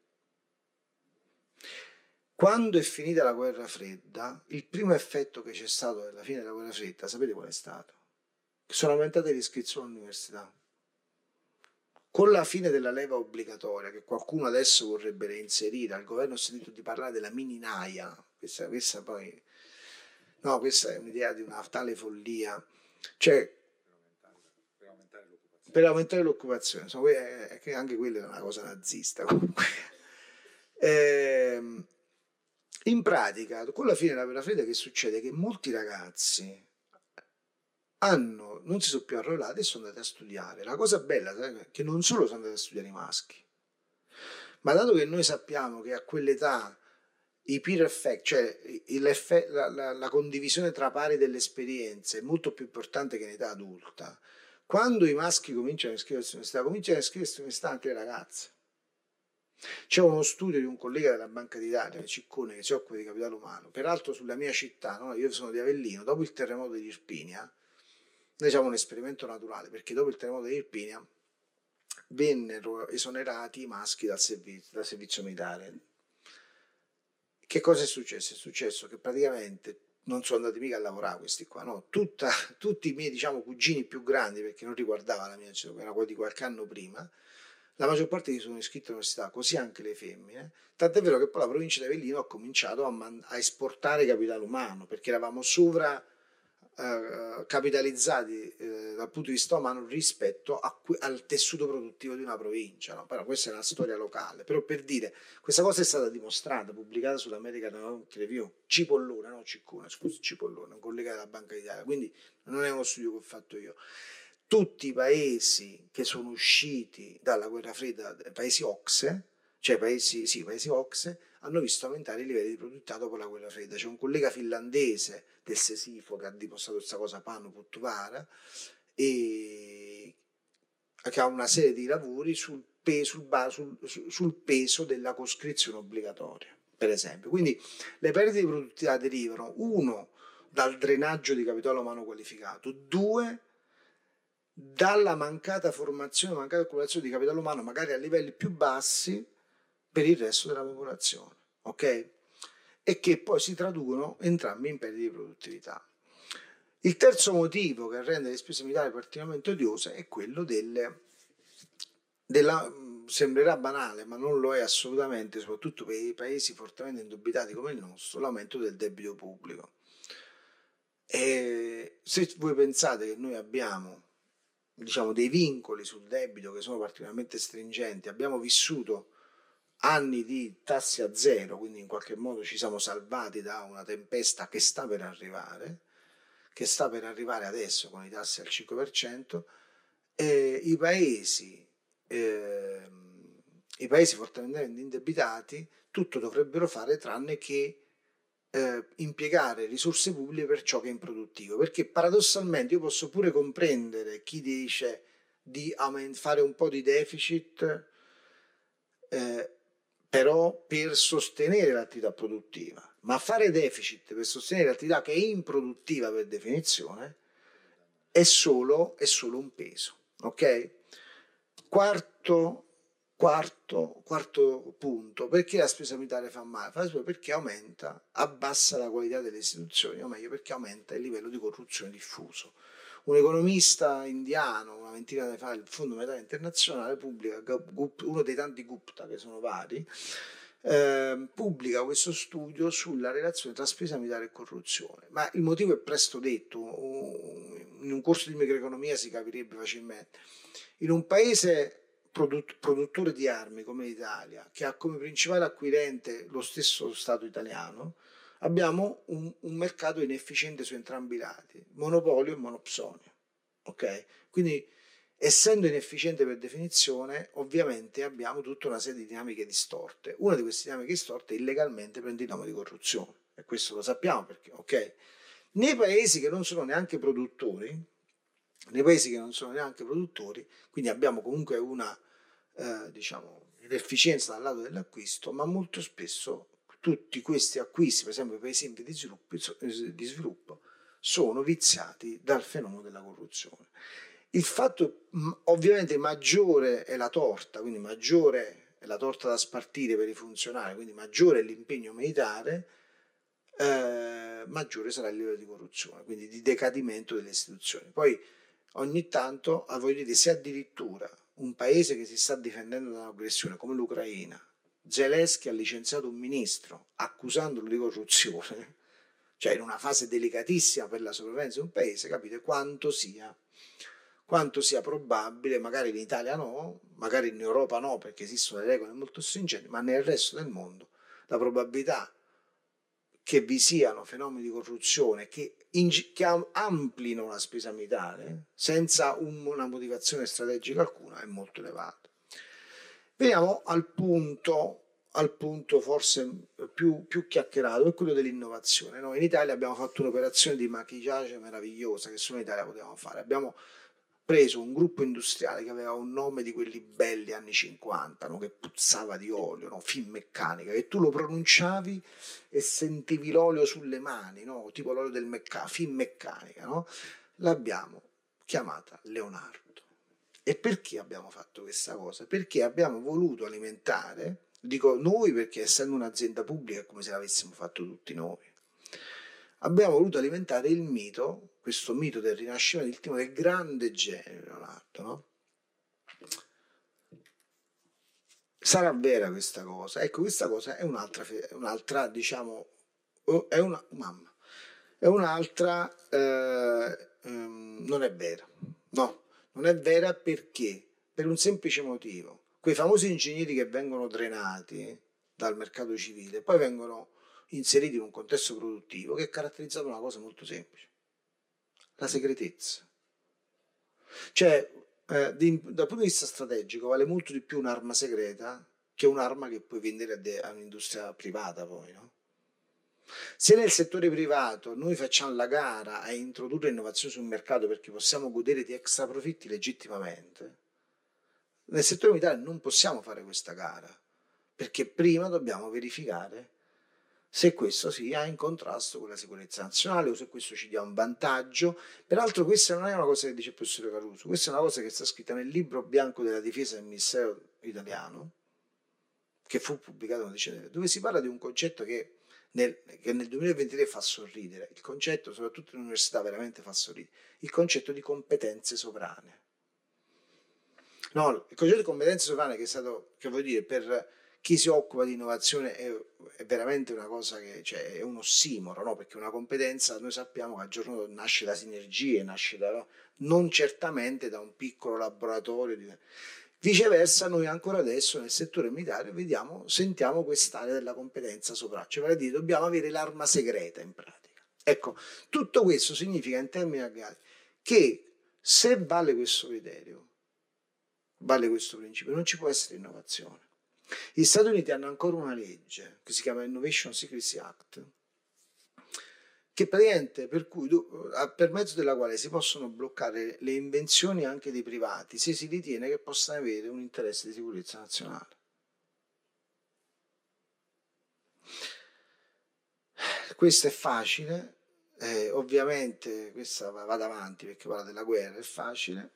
Quando è finita la guerra fredda, il primo effetto che c'è stato alla fine della guerra fredda, sapete qual è stato? Che sono aumentate le iscrizioni all'università. Con la fine della leva obbligatoria, che qualcuno adesso vorrebbe reinserire, al governo ho sentito di parlare della mini naia, questa poi, no, questa è un'idea di una tale follia, cioè per aumentare l'occupazione, che anche quella è una cosa nazista comunque. In pratica, con la fine della guerra fredda, che succede? Che molti ragazzi non si sono più arruolati e sono andati a studiare. La cosa bella è che non solo sono andati a studiare i maschi, ma dato che noi sappiamo che a quell'età i peer effect, cioè la condivisione tra pari delle esperienze, è molto più importante che in età adulta. Quando i maschi cominciano a iscriversi all'università, cominciano a iscriversi all'università anche le ragazze. C'è uno studio di un collega della Banca d'Italia, Ciccone, che si occupa di capitale umano, peraltro sulla mia città, no? Io sono di Avellino, dopo il terremoto di Irpinia, noi facciamo un esperimento naturale, perché dopo il terremoto di Irpinia vennero esonerati i maschi dal servizio militare. Che cosa è successo? È successo che praticamente non sono andati mica a lavorare questi qua, no? Tutti i miei, diciamo, cugini più grandi, perché non riguardava la mia, cioè, era di qualche anno prima, la maggior parte di sono iscritti all'università, così anche le femmine, tant'è vero che poi la provincia di Avellino ha cominciato a esportare capitale umano, perché eravamo capitalizzati dal punto di vista umano rispetto al tessuto produttivo di una provincia, no? Però questa è una storia locale, però per dire, questa cosa è stata dimostrata, pubblicata sull'American Economic Review, Cipollone, no Ciccone, scusi, Cipollone, un collega della Banca d'Italia, quindi non è uno studio che ho fatto io. Tutti i paesi che sono usciti dalla guerra fredda, paesi OCSE, cioè paesi OCSE, hanno visto aumentare i livelli di produttività dopo la guerra fredda. C'è un collega finlandese del Sesifo che ha dimostrato questa cosa, Panu Puttuvara, e che ha una serie di lavori sul peso della coscrizione obbligatoria, per esempio. Quindi le perdite di produttività derivano, uno, dal drenaggio di capitale umano qualificato, 2 dalla mancata formazione, mancata accumulazione di capitale umano, magari a livelli più bassi, per il resto della popolazione, ok? E che poi si traducono entrambi in perdite di produttività. Il terzo motivo che rende le spese militari particolarmente odiose è quello sembrerà banale, ma non lo è assolutamente, soprattutto per i paesi fortemente indebitati come il nostro, l'aumento del debito pubblico. E se voi pensate che noi abbiamo, diciamo, dei vincoli sul debito che sono particolarmente stringenti, abbiamo vissuto anni di tassi a zero, quindi in qualche modo ci siamo salvati da una tempesta che sta per arrivare adesso con i tassi al 5%, i paesi fortemente indebitati tutto dovrebbero fare tranne che impiegare risorse pubbliche per ciò che è improduttivo, perché paradossalmente io posso pure comprendere chi dice di fare un po' di deficit però per sostenere l'attività produttiva, ma fare deficit per sostenere l'attività che è improduttiva per definizione è solo un peso, ok? Quarto punto, perché la spesa militare fa male? Perché abbassa la qualità delle istituzioni, o meglio perché aumenta il livello di corruzione diffuso. Un economista indiano, una ventina di anni fa, il Fondo Monetario Internazionale pubblica, uno dei tanti Gupta che sono vari, pubblica questo studio sulla relazione tra spesa militare e corruzione. Ma il motivo è presto detto, in un corso di microeconomia si capirebbe facilmente. In un paese produttore di armi come l'Italia, che ha come principale acquirente lo stesso Stato italiano, abbiamo un mercato inefficiente su entrambi i lati, monopolio e monopsonio. Okay? Quindi, essendo inefficiente per definizione, ovviamente abbiamo tutta una serie di dinamiche distorte. Una di queste dinamiche distorte illegalmente prende il nome di corruzione, e questo lo sappiamo perché, ok? Nei paesi che non sono neanche produttori, quindi abbiamo comunque una inefficienza dal lato dell'acquisto, ma molto spesso tutti questi acquisti, per esempio i paesi in via di sviluppo, sono viziati dal fenomeno della corruzione. Il fatto, ovviamente, maggiore è la torta, quindi maggiore è la torta da spartire per i funzionari, quindi maggiore è l'impegno militare, maggiore sarà il livello di corruzione, quindi di decadimento delle istituzioni. Poi ogni tanto, voglio dire, se addirittura un paese che si sta difendendo da un'aggressione come l'Ucraina, Zelensky ha licenziato un ministro accusandolo di corruzione, cioè in una fase delicatissima per la sopravvivenza di un paese, capite quanto sia probabile, magari in Italia no, magari in Europa no, perché esistono delle regole molto stringenti, ma nel resto del mondo la probabilità che vi siano fenomeni di corruzione che amplino la spesa militare senza una motivazione strategica alcuna è molto elevata. Veniamo al punto forse più chiacchierato, è quello dell'innovazione. Noi in Italia abbiamo fatto un'operazione di maquillage meravigliosa che solo in Italia potevamo fare. Abbiamo preso un gruppo industriale che aveva un nome di quelli belli anni 50, no? Che puzzava di olio, no? Finmeccanica, che tu lo pronunciavi e sentivi l'olio sulle mani, no? Tipo l'olio del Finmeccanica, no? L'abbiamo chiamata Leonardo. E perché abbiamo fatto questa cosa? Perché abbiamo voluto alimentare, dico noi perché essendo un'azienda pubblica è come se l'avessimo fatto tutti noi, abbiamo voluto alimentare il mito, questo mito del rinascimento, il tema del grande genio Leonardo, no? Sarà vera questa cosa? Ecco, questa cosa è un'altra diciamo, è un'altra, non è vera, no, non è vera perché? Per un semplice motivo, quei famosi ingegneri che vengono drenati dal mercato civile, poi vengono inseriti in un contesto produttivo che è caratterizzato da una cosa molto semplice, la segretezza. Cioè, dal punto di vista strategico vale molto di più un'arma segreta che un'arma che puoi vendere a un'industria privata poi, no? Se nel settore privato noi facciamo la gara a introdurre innovazioni sul mercato perché possiamo godere di extra profitti legittimamente, nel settore militare non possiamo fare questa gara perché prima dobbiamo verificare se questo sia in contrasto con la sicurezza nazionale o se questo ci dia un vantaggio. Peraltro questa non è una cosa che dice il professore Caruso, questa è una cosa che sta scritta nel libro bianco della difesa del Ministero italiano, che fu pubblicato nel dicembre, dove si parla di un concetto che nel 2023 fa sorridere, il concetto, soprattutto in università, veramente fa sorridere, il concetto di competenze sovrane. No, il concetto di competenze sovrane che è stato, che vuol dire, per chi si occupa di innovazione è veramente una cosa che, cioè, è un ossimoro, no? Perché una competenza, noi sappiamo che al giorno d'oggi nasce da sinergie, nasce da, no? Non certamente da un piccolo laboratorio. Viceversa, noi ancora adesso nel settore militare sentiamo quest'area della competenza sovrana, cioè vale a dire dobbiamo avere l'arma segreta in pratica. Ecco, tutto questo significa in termini aggregati che se vale questo criterio, vale questo principio, non ci può essere innovazione. Gli Stati Uniti hanno ancora una legge che si chiama Innovation Secrecy Act, che praticamente per mezzo della quale si possono bloccare le invenzioni anche dei privati se si ritiene che possano avere un interesse di sicurezza nazionale. Questo è facile, ovviamente questa va davanti perché parla della guerra, è facile.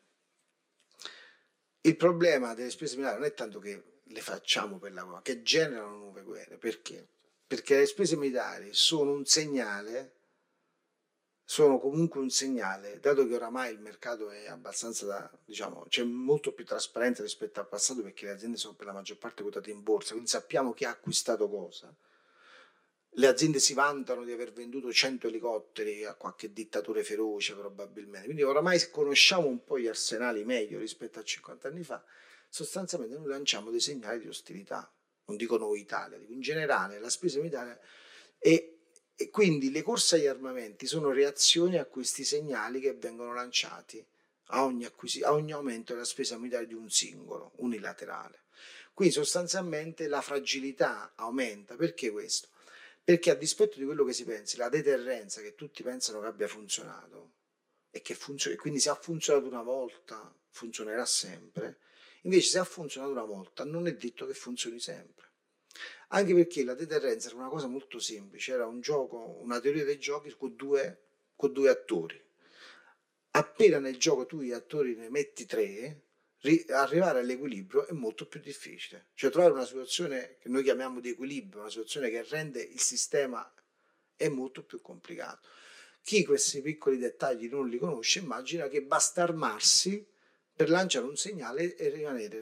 Il problema delle spese militari non è tanto che le facciamo per la guerra, che generano nuove guerre. Perché? Perché le spese militari sono un segnale, sono comunque un segnale, dato che oramai il mercato è abbastanza, c'è molto più trasparenza rispetto al passato perché le aziende sono per la maggior parte quotate in borsa, quindi sappiamo chi ha acquistato cosa. Le aziende si vantano di aver venduto 100 elicotteri a qualche dittatore feroce probabilmente, quindi oramai conosciamo un po' gli arsenali meglio rispetto a 50 anni fa. Sostanzialmente noi lanciamo dei segnali di ostilità, non dico noi Italia, dico in generale la spesa militare e quindi le corse agli armamenti sono reazioni a questi segnali che vengono lanciati a ogni aumento della spesa militare di un singolo, unilaterale. Quindi sostanzialmente la fragilità aumenta. Perché questo? Perché a dispetto di quello che si pensi, la deterrenza che tutti pensano che abbia funzionato e che quindi se ha funzionato una volta funzionerà sempre, invece se ha funzionato una volta non è detto che funzioni sempre. Anche perché la deterrenza era una cosa molto semplice, era un gioco, una teoria dei giochi con due attori. Appena nel gioco tu gli attori ne metti 3, arrivare all'equilibrio è molto più difficile. Cioè trovare una situazione che noi chiamiamo di equilibrio, una situazione che rende il sistema, è molto più complicato. Chi questi piccoli dettagli non li conosce immagina che basta armarsi per lanciare un segnale e rimanere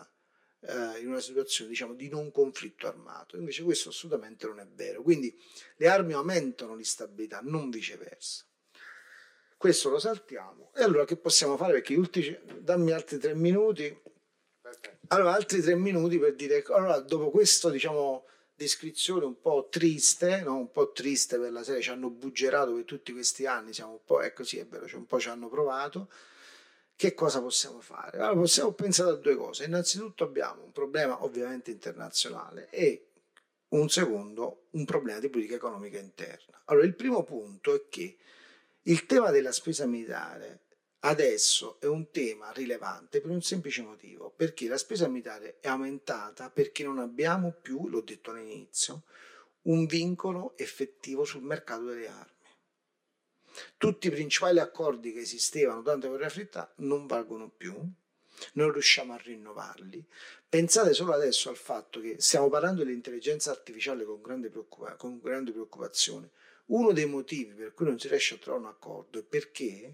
in una situazione di non conflitto armato. Invece questo assolutamente non è vero. Quindi le armi aumentano l'instabilità, non viceversa. Questo lo saltiamo. E allora che possiamo fare? Perché dammi altri 3 minuti. Allora, altri 3 minuti per dire, allora, dopo questo, descrizione un po' triste, no? Un po' triste per la serie, ci hanno buggerato per tutti questi anni, siamo un po', ecco sì, è vero, un po' ci hanno provato. Che cosa possiamo fare? Allora, possiamo pensare a 2 cose. Innanzitutto abbiamo un problema ovviamente internazionale e un secondo, un problema di politica economica interna. Allora, il primo punto è che il tema della spesa militare adesso è un tema rilevante per un semplice motivo, perché la spesa militare è aumentata perché non abbiamo più, l'ho detto all'inizio, un vincolo effettivo sul mercato delle armi. Tutti i principali accordi che esistevano durante la guerra fredda non valgono più, non riusciamo a rinnovarli. Pensate solo adesso al fatto che stiamo parlando dell'intelligenza artificiale con grande preoccupazione. Uno dei motivi per cui non si riesce a trovare un accordo è perché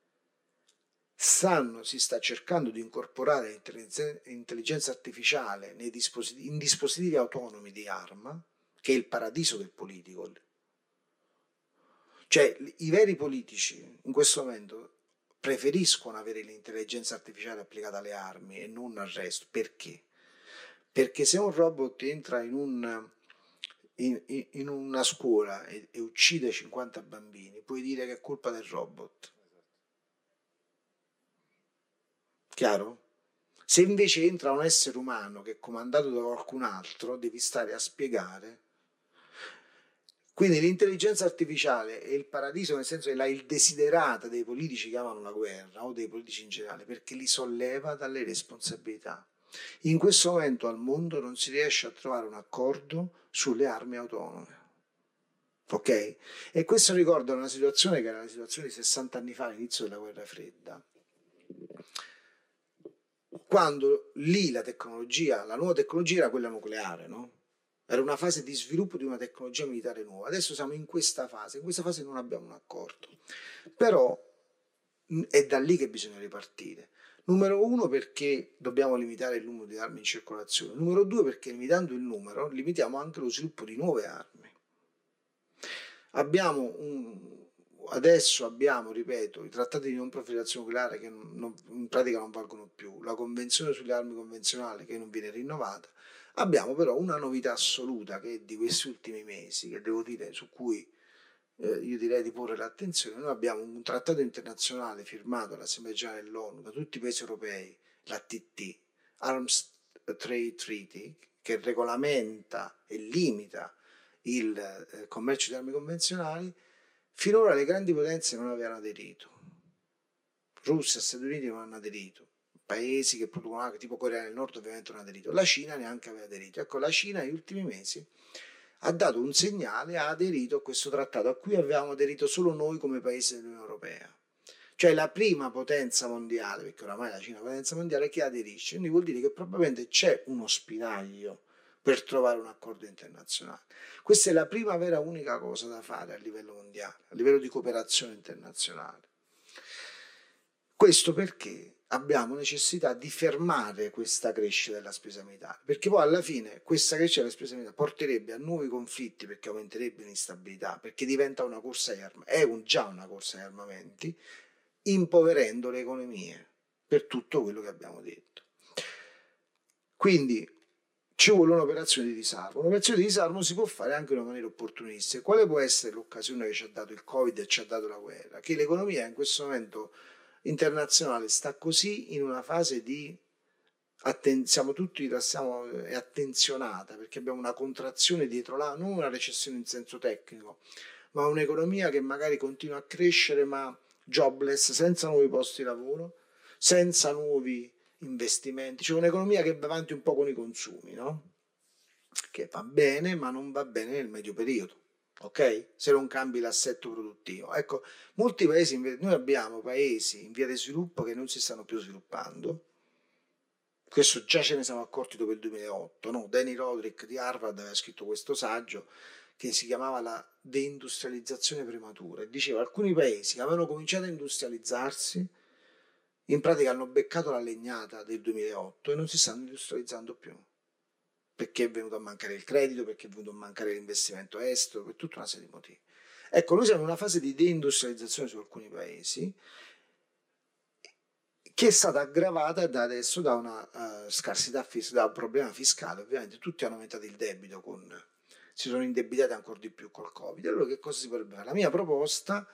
si sta cercando di incorporare l'intelligenza artificiale in dispositivi autonomi di arma, che è il paradiso del politico. Cioè i veri politici in questo momento preferiscono avere l'intelligenza artificiale applicata alle armi e non al resto. Perché? Perché se un robot entra in una scuola e uccide 50 bambini, puoi dire che è colpa del robot. Chiaro? Se invece entra un essere umano che è comandato da qualcun altro, devi stare a spiegare. Quindi l'intelligenza artificiale è il paradiso, nel senso che è il desiderata dei politici che amano la guerra o dei politici in generale, perché li solleva dalle responsabilità. In questo momento al mondo non si riesce a trovare un accordo sulle armi autonome. ok? E questo ricorda una situazione che era la situazione di 60 anni fa, all'inizio della guerra fredda, quando lì la nuova tecnologia era quella nucleare, no? Era una fase di sviluppo di una tecnologia militare nuova. Adesso siamo in questa fase non abbiamo un accordo. Però è da lì che bisogna ripartire. Numero uno, perché dobbiamo limitare il numero di armi in circolazione. Numero due, perché limitando il numero limitiamo anche lo sviluppo di nuove armi. Adesso abbiamo, ripeto, i trattati di non proliferazione nucleare che in pratica non valgono più, la convenzione sulle armi convenzionali che non viene rinnovata. Abbiamo però una novità assoluta che è di questi ultimi mesi, che devo dire, su cui io direi di porre l'attenzione. Noi abbiamo un trattato internazionale firmato dall'Assemblea Generale dell'ONU da tutti i paesi europei, l'ATT, Arms Trade Treaty, che regolamenta e limita il commercio di armi convenzionali. Finora le grandi potenze non avevano aderito. Russia e Stati Uniti non hanno aderito. Paesi che producono armi tipo Corea del Nord ovviamente non hanno aderito. La Cina neanche aveva aderito. Ecco, la Cina negli ultimi mesi ha dato un segnale, ha aderito a questo trattato a cui avevamo aderito solo noi come paese dell'Unione Europea. Cioè la prima potenza mondiale, perché oramai la Cina è una potenza mondiale, che aderisce. Quindi vuol dire che probabilmente c'è uno spiraglio per trovare un accordo internazionale. Questa è la prima vera unica cosa da fare a livello mondiale, a livello di cooperazione internazionale. Questo perché abbiamo necessità di fermare questa crescita della spesa militare, perché poi alla fine questa crescita della spesa militare porterebbe a nuovi conflitti, perché aumenterebbe l'instabilità, perché diventa una corsa agli armamenti, è già una corsa agli armamenti, impoverendo le economie, per tutto quello che abbiamo detto. Quindi ci vuole un'operazione di disarmo. Un'operazione di disarmo si può fare anche in una maniera opportunistica. Quale può essere l'occasione che ci ha dato il Covid e ci ha dato la guerra? Che l'economia in questo momento internazionale sta così in una fase di siamo attenzionata, perché abbiamo una contrazione dietro là, non una recessione in senso tecnico, ma un'economia che magari continua a crescere ma jobless, senza nuovi posti di lavoro, senza nuovi investimenti, cioè un'economia che va avanti un po' con i consumi, no? Che va bene, ma non va bene nel medio periodo, ok? Se non cambi l'assetto produttivo. Ecco, molti paesi, noi abbiamo paesi in via di sviluppo che non si stanno più sviluppando. Questo già ce ne siamo accorti dopo il 2008, no? Danny Roderick di Harvard aveva scritto questo saggio che si chiamava la deindustrializzazione prematura e diceva alcuni paesi che avevano cominciato a industrializzarsi in pratica hanno beccato la legnata del 2008 e non si stanno industrializzando più, perché è venuto a mancare il credito, perché è venuto a mancare l'investimento estero, per tutta una serie di motivi. Ecco, noi siamo in una fase di deindustrializzazione su alcuni paesi che è stata aggravata da adesso da una scarsità da un problema fiscale. Ovviamente tutti hanno aumentato il debito, si sono indebitati ancora di più col Covid. Allora che cosa si potrebbe fare? La mia proposta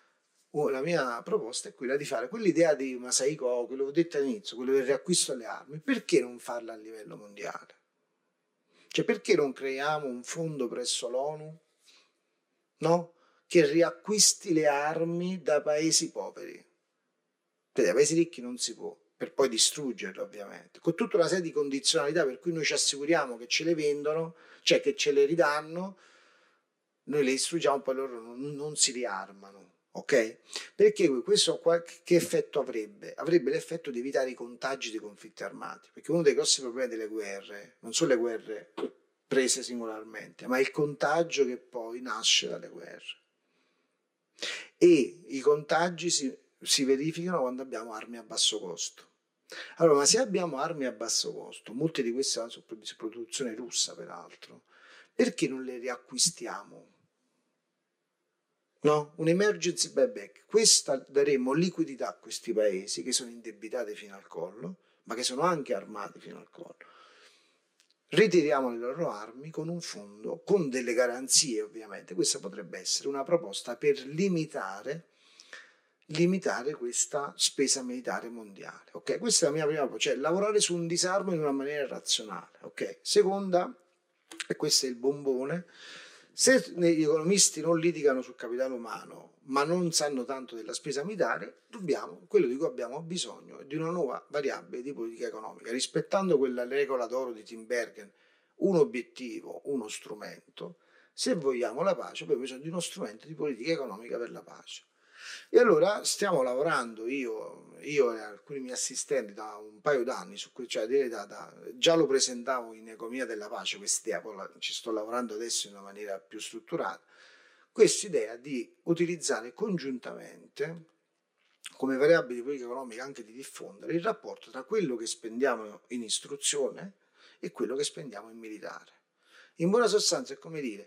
è quella di fare quell'idea di Masahiko, quello che ho detto all'inizio, quello del riacquisto delle armi. Perché non farla a livello mondiale? Cioè, perché non creiamo un fondo presso l'ONU, no? Che riacquisti le armi da paesi poveri? Perché dai paesi ricchi non si può, per poi distruggerle ovviamente, con tutta una serie di condizionalità per cui noi ci assicuriamo che ce le vendono, cioè che ce le ridanno, noi le distruggiamo, poi loro non si riarmano. Ok? Perché questo che effetto avrebbe? Avrebbe l'effetto di evitare i contagi dei conflitti armati, perché uno dei grossi problemi delle guerre non sono le guerre prese singolarmente, ma il contagio che poi nasce dalle guerre. E i contagi si verificano quando abbiamo armi a basso costo. Allora, ma se abbiamo armi a basso costo, molte di queste sono di produzione russa peraltro, perché non le riacquistiamo? No? Un emergency buyback. Questa daremo liquidità a questi paesi che sono indebitati fino al collo, ma che sono anche armati fino al collo. Ritiriamo le loro armi con un fondo, con delle garanzie ovviamente. Questa potrebbe essere una proposta per limitare questa spesa militare mondiale. Ok? Questa è la mia prima proposta, cioè lavorare su un disarmo in una maniera razionale. Ok? Seconda, e questo è il bombone, se gli economisti non litigano sul capitale umano, ma non sanno tanto della spesa militare, quello di cui abbiamo bisogno è di una nuova variabile di politica economica, rispettando quella regola d'oro di Tinbergen, un obiettivo, uno strumento, Se vogliamo la pace, abbiamo bisogno di uno strumento di politica economica per la pace. E allora stiamo lavorando, io e alcuni miei assistenti, da un paio d'anni su cui, cioè, già lo presentavo in Economia della Pace quest'idea, poi ci sto lavorando adesso in una maniera più strutturata, quest'idea di utilizzare congiuntamente come variabile di politica economica, anche di diffondere il rapporto tra quello che spendiamo in istruzione e quello che spendiamo in militare. In buona sostanza è come dire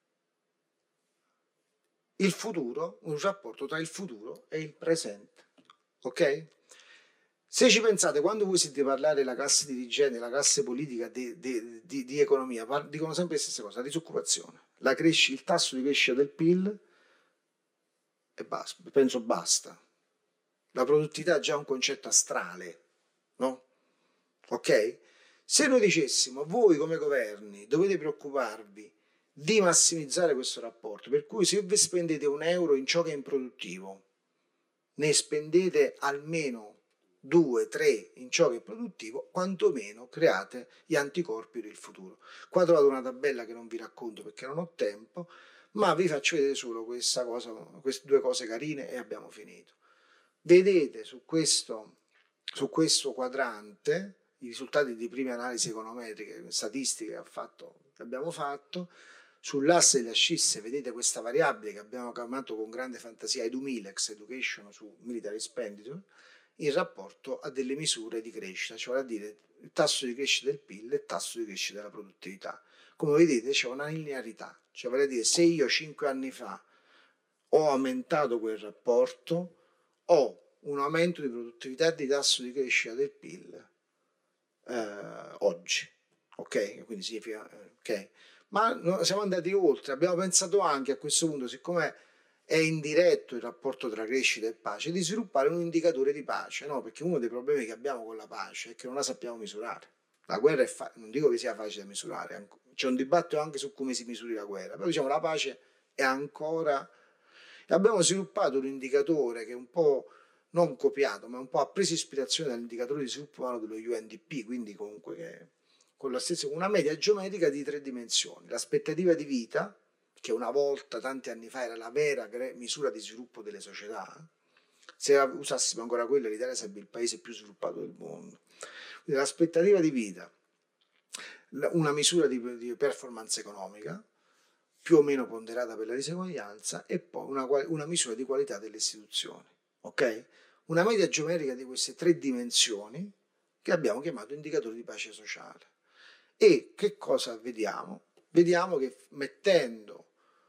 il futuro, un rapporto tra il futuro e il presente, ok? Se ci pensate, quando voi sentite parlare la classe dirigente, la classe politica di economia, dicono sempre la stessa cosa: la disoccupazione, il tasso di crescita del PIL, e basta, penso basta. La produttività è già un concetto astrale, no? Ok? Se noi dicessimo, voi come governi dovete preoccuparvi di massimizzare questo rapporto, per cui se vi spendete €1 in ciò che è improduttivo, ne spendete almeno 2-3 in ciò che è produttivo, quantomeno create gli anticorpi per il futuro. Qua trovate una tabella che non vi racconto perché non ho tempo, ma vi faccio vedere solo questa cosa, queste due cose carine e abbiamo finito. Vedete su questo quadrante i risultati di prime analisi econometriche, statistiche che abbiamo fatto. Sull'asse delle ascisse vedete questa variabile che abbiamo chiamato con grande fantasia EduMilex, Education su Military Expenditure, in rapporto a delle misure di crescita, cioè vale a dire il tasso di crescita del PIL e il tasso di crescita della produttività. Come vedete c'è una linearità, cioè vale a dire se io 5 anni fa ho aumentato quel rapporto, ho un aumento di produttività e di tasso di crescita del PIL oggi, ok? Quindi significa, ok? Ma siamo andati oltre, abbiamo pensato anche a questo punto, siccome è indiretto il rapporto tra crescita e pace, di sviluppare un indicatore di pace, no? Perché uno dei problemi che abbiamo con la pace è che non la sappiamo misurare. La guerra non dico che sia facile da misurare, c'è un dibattito anche su come si misuri la guerra, però diciamo la pace è ancora... Abbiamo sviluppato un indicatore che è un po' non copiato, ma un po' ha preso ispirazione dall'indicatore di sviluppo umano dello UNDP, quindi comunque che con la stessa, una media geometrica di 3 dimensioni. L'aspettativa di vita, che una volta, tanti anni fa, era la vera misura di sviluppo delle società. Se usassimo ancora quella, l'Italia sarebbe il paese più sviluppato del mondo. Quindi l'aspettativa di vita, una misura di performance economica, più o meno ponderata per la diseguaglianza, e poi una misura di qualità delle istituzioni. Ok? Una media geometrica di queste 3 dimensioni che abbiamo chiamato indicatori di pace sociale. E che cosa vediamo? Vediamo che mettendo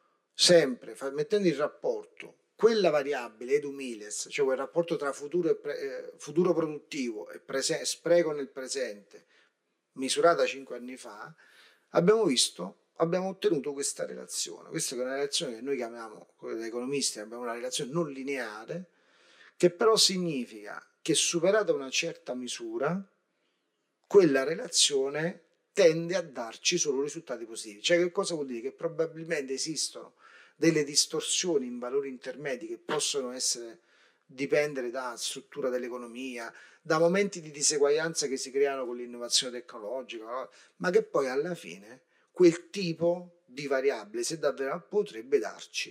in rapporto quella variabile EduMiles, cioè quel rapporto tra futuro produttivo e spreco nel presente, misurata 5 anni fa, abbiamo ottenuto questa relazione. Questa è una relazione che noi chiamiamo, da economisti, abbiamo una relazione non lineare, che però significa che superata una certa misura, quella relazione tende a darci solo risultati positivi. Cioè, che cosa vuol dire? Che probabilmente esistono delle distorsioni in valori intermedi che possono dipendere da struttura dell'economia, da momenti di diseguaglianza che si creano con l'innovazione tecnologica, ma che poi alla fine quel tipo di variabile, se davvero potrebbe darci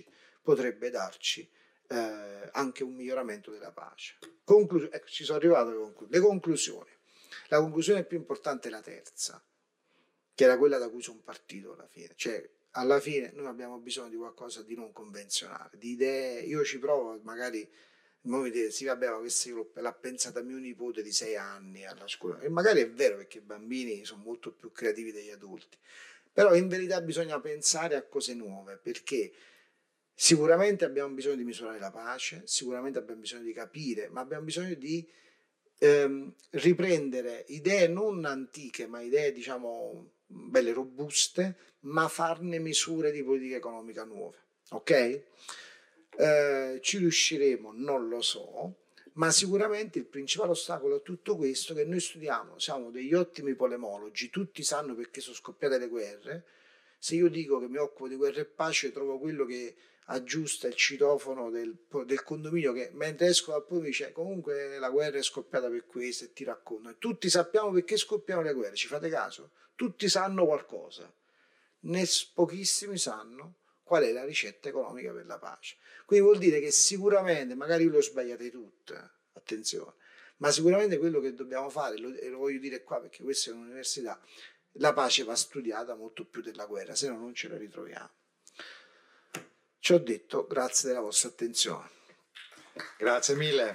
anche un miglioramento della pace. Ci sono arrivato le conclusioni. La conclusione più importante è la terza, che era quella da cui sono partito alla fine. Cioè, alla fine noi abbiamo bisogno di qualcosa di non convenzionale, di idee. Io ci provo, magari mi dite, sì vabbè, ma questo l'ha pensata mio nipote di 6 anni alla scuola, e magari è vero, perché i bambini sono molto più creativi degli adulti, però in verità bisogna pensare a cose nuove, perché sicuramente abbiamo bisogno di misurare la pace, sicuramente abbiamo bisogno di capire, ma abbiamo bisogno di riprendere idee non antiche, ma idee diciamo belle, robuste, ma farne misure di politica economica nuove. Ok? Ci riusciremo? Non lo so, ma sicuramente il principale ostacolo a tutto questo è che noi studiamo, siamo degli ottimi polemologi, tutti sanno perché sono scoppiate le guerre. Se io dico che mi occupo di guerra e pace, trovo quello che aggiusta il citofono del condominio, che mentre esco dal poi mi dice comunque la guerra è scoppiata per questo, e ti racconto. E tutti sappiamo perché scoppiano le guerre, ci fate caso? Tutti sanno qualcosa. pochissimi sanno qual è la ricetta economica per la pace. Quindi vuol dire che sicuramente, magari io le ho sbagliate tutte, attenzione, ma sicuramente quello che dobbiamo fare, e lo voglio dire qua perché questa è un'università, la pace va studiata molto più della guerra, se no non ce la ritroviamo. Ci ho detto, grazie della vostra attenzione. Grazie mille.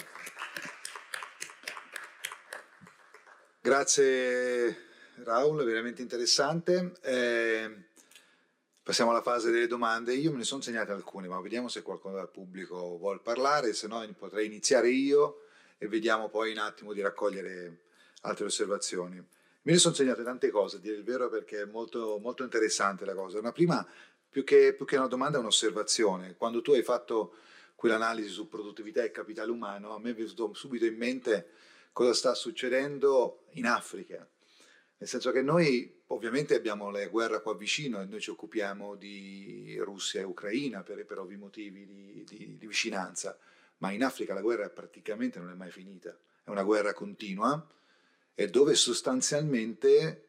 Grazie Raul, veramente interessante. Passiamo alla fase delle domande. Io me ne sono segnate alcune, ma vediamo se qualcuno dal pubblico vuol parlare, se no potrei iniziare io e vediamo poi un attimo di raccogliere altre osservazioni. Me ne sono segnate tante cose, a dire il vero, perché è molto, molto interessante la cosa. Una prima, più che una domanda, è un'osservazione. Quando tu hai fatto quell'analisi su produttività e capitale umano, a me è venuto subito in mente cosa sta succedendo in Africa. Nel senso che noi ovviamente abbiamo la guerra qua vicino e noi ci occupiamo di Russia e Ucraina per ovvi motivi di vicinanza, ma in Africa la guerra praticamente non è mai finita, è una guerra continua e dove sostanzialmente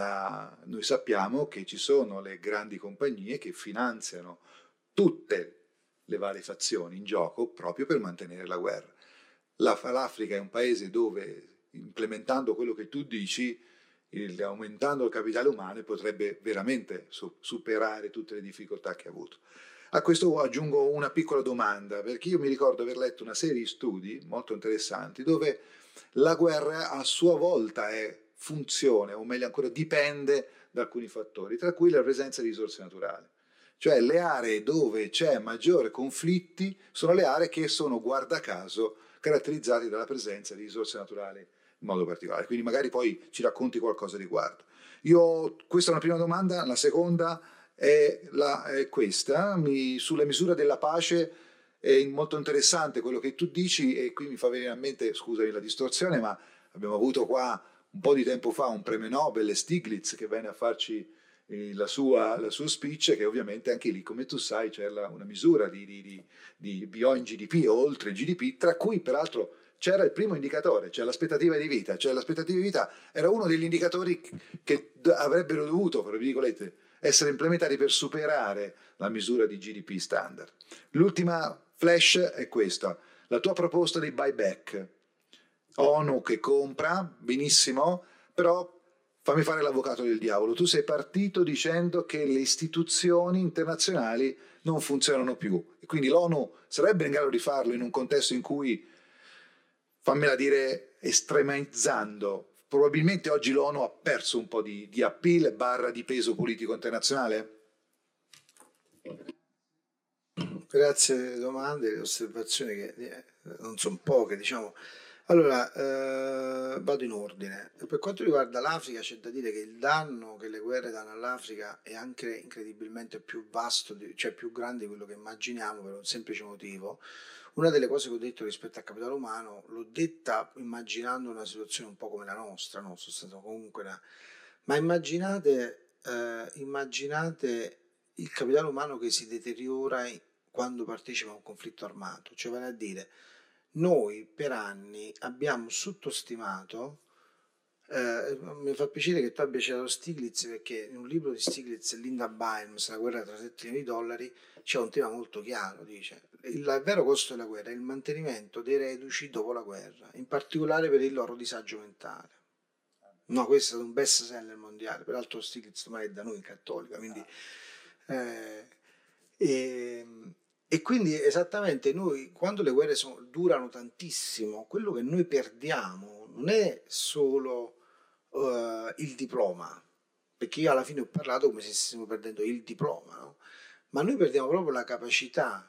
noi sappiamo che ci sono le grandi compagnie che finanziano tutte le varie fazioni in gioco proprio per mantenere la guerra. L'Africa è un paese dove, implementando quello che tu dici, aumentando il capitale umano, potrebbe veramente superare tutte le difficoltà che ha avuto. A questo aggiungo una piccola domanda, perché io mi ricordo aver letto una serie di studi molto interessanti dove la guerra a sua volta è funzione, o meglio ancora dipende da alcuni fattori, tra cui la presenza di risorse naturali. Cioè le aree dove c'è maggiore conflitti sono le aree che sono, guarda caso, caratterizzate dalla presenza di risorse naturali in modo particolare. Quindi magari poi ci racconti qualcosa a riguardo. Questa è una prima domanda, la seconda è questa, sulla misura della pace. È molto interessante quello che tu dici e qui mi fa venire a mente, scusami la distorsione, ma abbiamo avuto qua un po' di tempo fa un premio Nobel, Stiglitz, che venne a farci la sua speech, che ovviamente anche lì, come tu sai, c'è una misura di beyond GDP, oltre il GDP, tra cui peraltro c'era il primo indicatore, cioè l'aspettativa di vita. Cioè l'aspettativa di vita era uno degli indicatori che avrebbero dovuto, tra virgolette, essere implementati per superare la misura di GDP standard. L'ultima flash è questa, la tua proposta di buyback. ONU che compra, benissimo, però fammi fare l'avvocato del diavolo. Tu sei partito dicendo che le istituzioni internazionali non funzionano più e quindi l'ONU sarebbe in grado di farlo in un contesto in cui, fammela dire, estremizzando, probabilmente oggi l'ONU ha perso un po' di appeal / di peso politico internazionale? Grazie delle domande, le osservazioni che non sono poche, diciamo. Allora, vado in ordine. Per quanto riguarda l'Africa, c'è da dire che il danno che le guerre danno all'Africa è anche incredibilmente più vasto, cioè più grande di quello che immaginiamo, per un semplice motivo. Una delle cose che ho detto rispetto al capitale umano, l'ho detta immaginando una situazione un po' come la nostra, no? Ma immaginate il capitale umano che si deteriora quando partecipa a un conflitto armato, cioè vale a dire, noi per anni abbiamo sottostimato, mi fa piacere che tu abbia citato Stiglitz, perché in un libro di Stiglitz, Linda Bynes, La guerra tra $7 milioni, c'è un tema molto chiaro, dice il vero costo della guerra è il mantenimento dei reduci dopo la guerra, in particolare per il loro disagio mentale. No, questo è stato un best seller mondiale, peraltro Stiglitz ormai è da noi in cattolica, quindi e quindi esattamente noi, quando le guerre durano tantissimo, quello che noi perdiamo non è solo il diploma, perché io alla fine ho parlato come se stessimo perdendo il diploma, no? Ma noi perdiamo proprio la capacità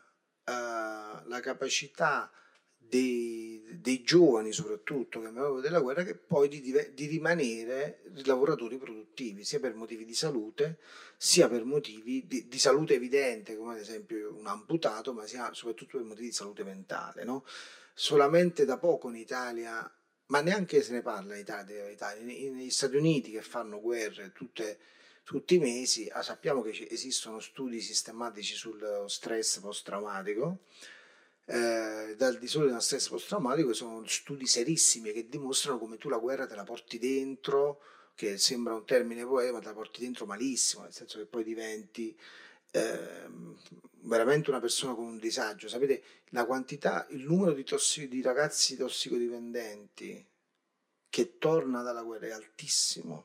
dei giovani soprattutto che hanno della guerra, che poi di rimanere lavoratori produttivi, sia per motivi di salute, sia per motivi di salute evidente, come ad esempio un amputato, ma sia soprattutto per motivi di salute mentale, no? Solamente da poco in Italia, ma neanche se ne parla in Italia, negli Stati Uniti che fanno guerre tutti i mesi, sappiamo che esistono studi sistematici sul stress post-traumatico. Dal di solito dello stress post-traumatico sono studi serissimi che dimostrano come tu la guerra te la porti dentro che sembra un termine poetico, ma te la porti dentro malissimo, nel senso che poi diventi veramente una persona con un disagio. Sapete, la quantità, il numero di ragazzi tossicodipendenti che torna dalla guerra è altissimo.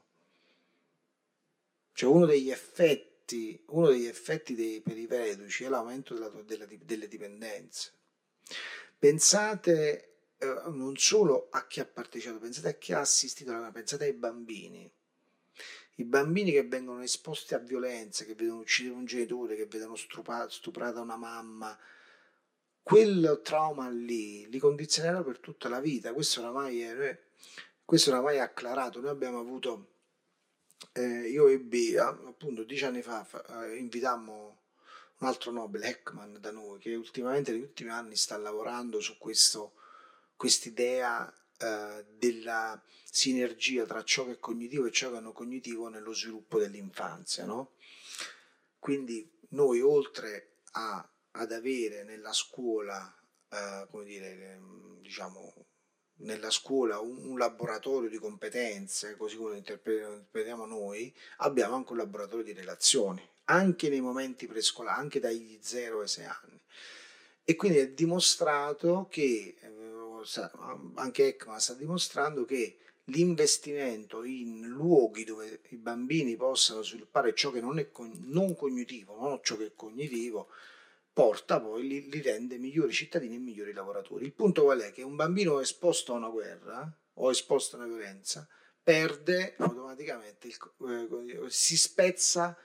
Cioè uno degli effetti periferici è l'aumento delle dipendenze. Pensate non solo a chi ha partecipato, pensate a chi ha assistito alla guerra, pensate ai bambini. I bambini che vengono esposti a violenze, che vedono uccidere un genitore, che vedono stuprata una mamma, quel trauma lì li condizionerà per tutta la vita. Questo oramai è acclarato. Noi abbiamo avuto, io ebbi appunto 10 anni fa, invitammo un altro Nobel, Ekman, da noi, che ultimamente negli ultimi anni sta lavorando su quest'idea della sinergia tra ciò che è cognitivo e ciò che è non cognitivo nello sviluppo dell'infanzia, no? Quindi noi, oltre ad avere nella scuola, nella scuola un laboratorio di competenze, così come lo interpretiamo noi, abbiamo anche un laboratorio di relazioni, anche nei momenti prescolari, anche dagli 0 ai 6 anni. E quindi è dimostrato che, anche Ekman sta dimostrando che l'investimento in luoghi dove i bambini possano sviluppare ciò che non è non cognitivo, non ciò che è cognitivo, porta poi, li rende migliori cittadini e migliori lavoratori. Il punto qual è? Che un bambino esposto a una guerra o esposto a una violenza perde automaticamente, si spezza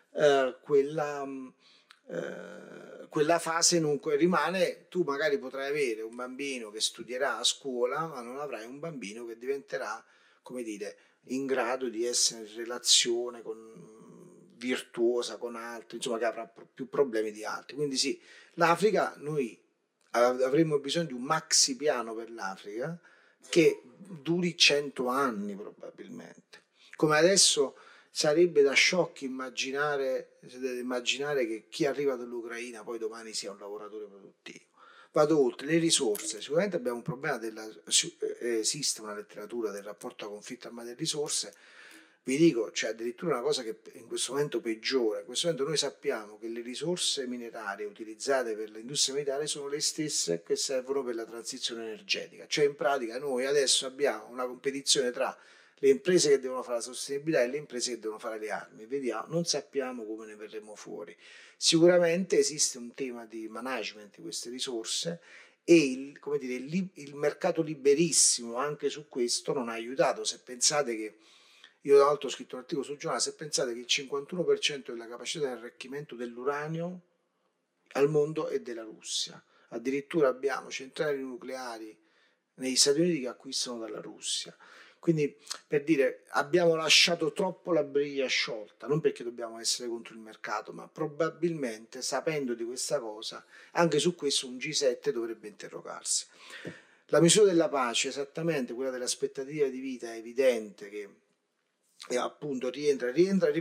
quella fase, rimane. Tu magari potrai avere un bambino che studierà a scuola, ma non avrai un bambino che diventerà, come dire, in grado di essere in relazione virtuosa con altri, insomma, che avrà più problemi di altri. Quindi sì, l'Africa, noi avremmo bisogno di un maxi piano per l'Africa che duri 100 anni probabilmente. Come adesso sarebbe da sciocchi immaginare che chi arriva dall'Ucraina poi domani sia un lavoratore produttivo. Vado oltre, le risorse. Sicuramente abbiamo un problema esiste una letteratura del rapporto a conflitto armati e risorse. Vi dico, c'è addirittura una cosa che in questo momento peggiora. In questo momento noi sappiamo che le risorse minerarie utilizzate per l'industria militare sono le stesse che servono per la transizione energetica. Cioè in pratica noi adesso abbiamo una competizione tra le imprese che devono fare la sostenibilità e le imprese che devono fare le armi. Vediamo, non sappiamo come ne verremo fuori. Sicuramente esiste un tema di management di queste risorse e il mercato liberissimo anche su questo non ha aiutato. Se pensate che, io tra l'altro ho scritto un articolo sul giornale, se pensate che il 51% della capacità di arricchimento dell'uranio al mondo è della Russia, addirittura abbiamo centrali nucleari negli Stati Uniti che acquistano dalla Russia. Quindi, per dire, abbiamo lasciato troppo la briglia sciolta, non perché dobbiamo essere contro il mercato, ma probabilmente, sapendo di questa cosa, anche su questo un G7 dovrebbe interrogarsi. La misura della pace, esattamente quella dell'aspettativa di vita, è evidente che appunto rientra,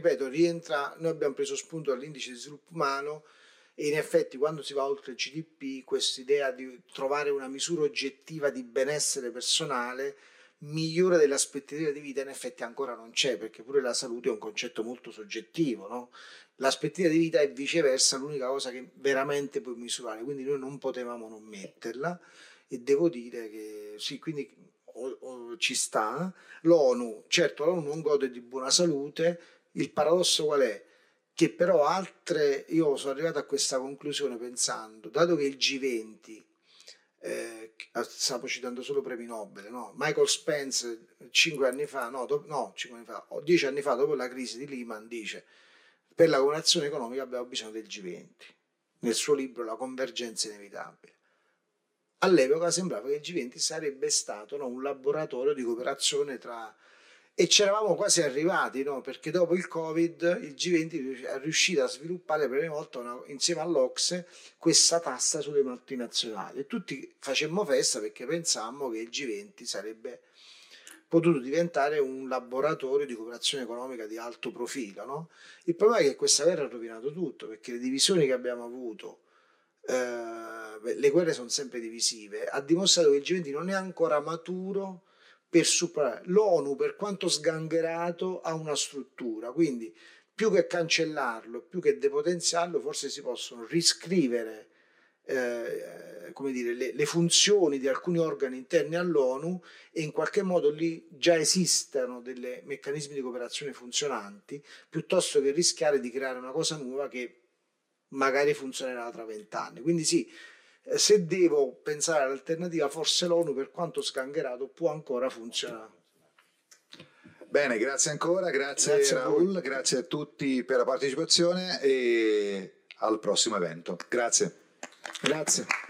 noi abbiamo preso spunto dall'indice di sviluppo umano e in effetti quando si va oltre il GDP, questa idea di trovare una misura oggettiva di benessere personale migliore dell'aspettativa di vita in effetti ancora non c'è, perché pure la salute è un concetto molto soggettivo, no? L'aspettativa di vita è viceversa l'unica cosa che veramente puoi misurare, quindi noi non potevamo non metterla e devo dire che sì, quindi ci sta. L'ONU, certo l'ONU non gode di buona salute, il paradosso qual è? Che però io sono arrivato a questa conclusione pensando, dato che il G20 stavo citando solo premi Nobel, no? Michael Spence 10 anni fa, dopo la crisi di Lehman, dice: per la cooperazione economica abbiamo bisogno del G20, nel suo libro La convergenza inevitabile. All'epoca sembrava che il G20 sarebbe stato, no, un laboratorio di cooperazione e c'eravamo quasi arrivati, no? Perché dopo il Covid il G20 è riuscito a sviluppare per la prima volta insieme all'Ocse questa tassa sulle multinazionali e tutti facemmo festa perché pensammo che il G20 sarebbe potuto diventare un laboratorio di cooperazione economica di alto profilo, no? Il problema è che questa guerra ha rovinato tutto, perché le divisioni che abbiamo avuto, le guerre sono sempre divisive, ha dimostrato che il G20 non è ancora maturo per superare. L'ONU, per quanto sgangherato, ha una struttura, quindi più che cancellarlo, più che depotenziarlo, forse si possono riscrivere come dire, le funzioni di alcuni organi interni all'ONU, e in qualche modo lì già esistono dei meccanismi di cooperazione funzionanti, piuttosto che rischiare di creare una cosa nuova che magari funzionerà tra 20 anni. Quindi sì, se devo pensare all'alternativa, forse l'ONU, per quanto sgangherato, può ancora funzionare. Bene, grazie ancora, grazie Raul, grazie a tutti per la partecipazione e al prossimo evento. Grazie. Grazie.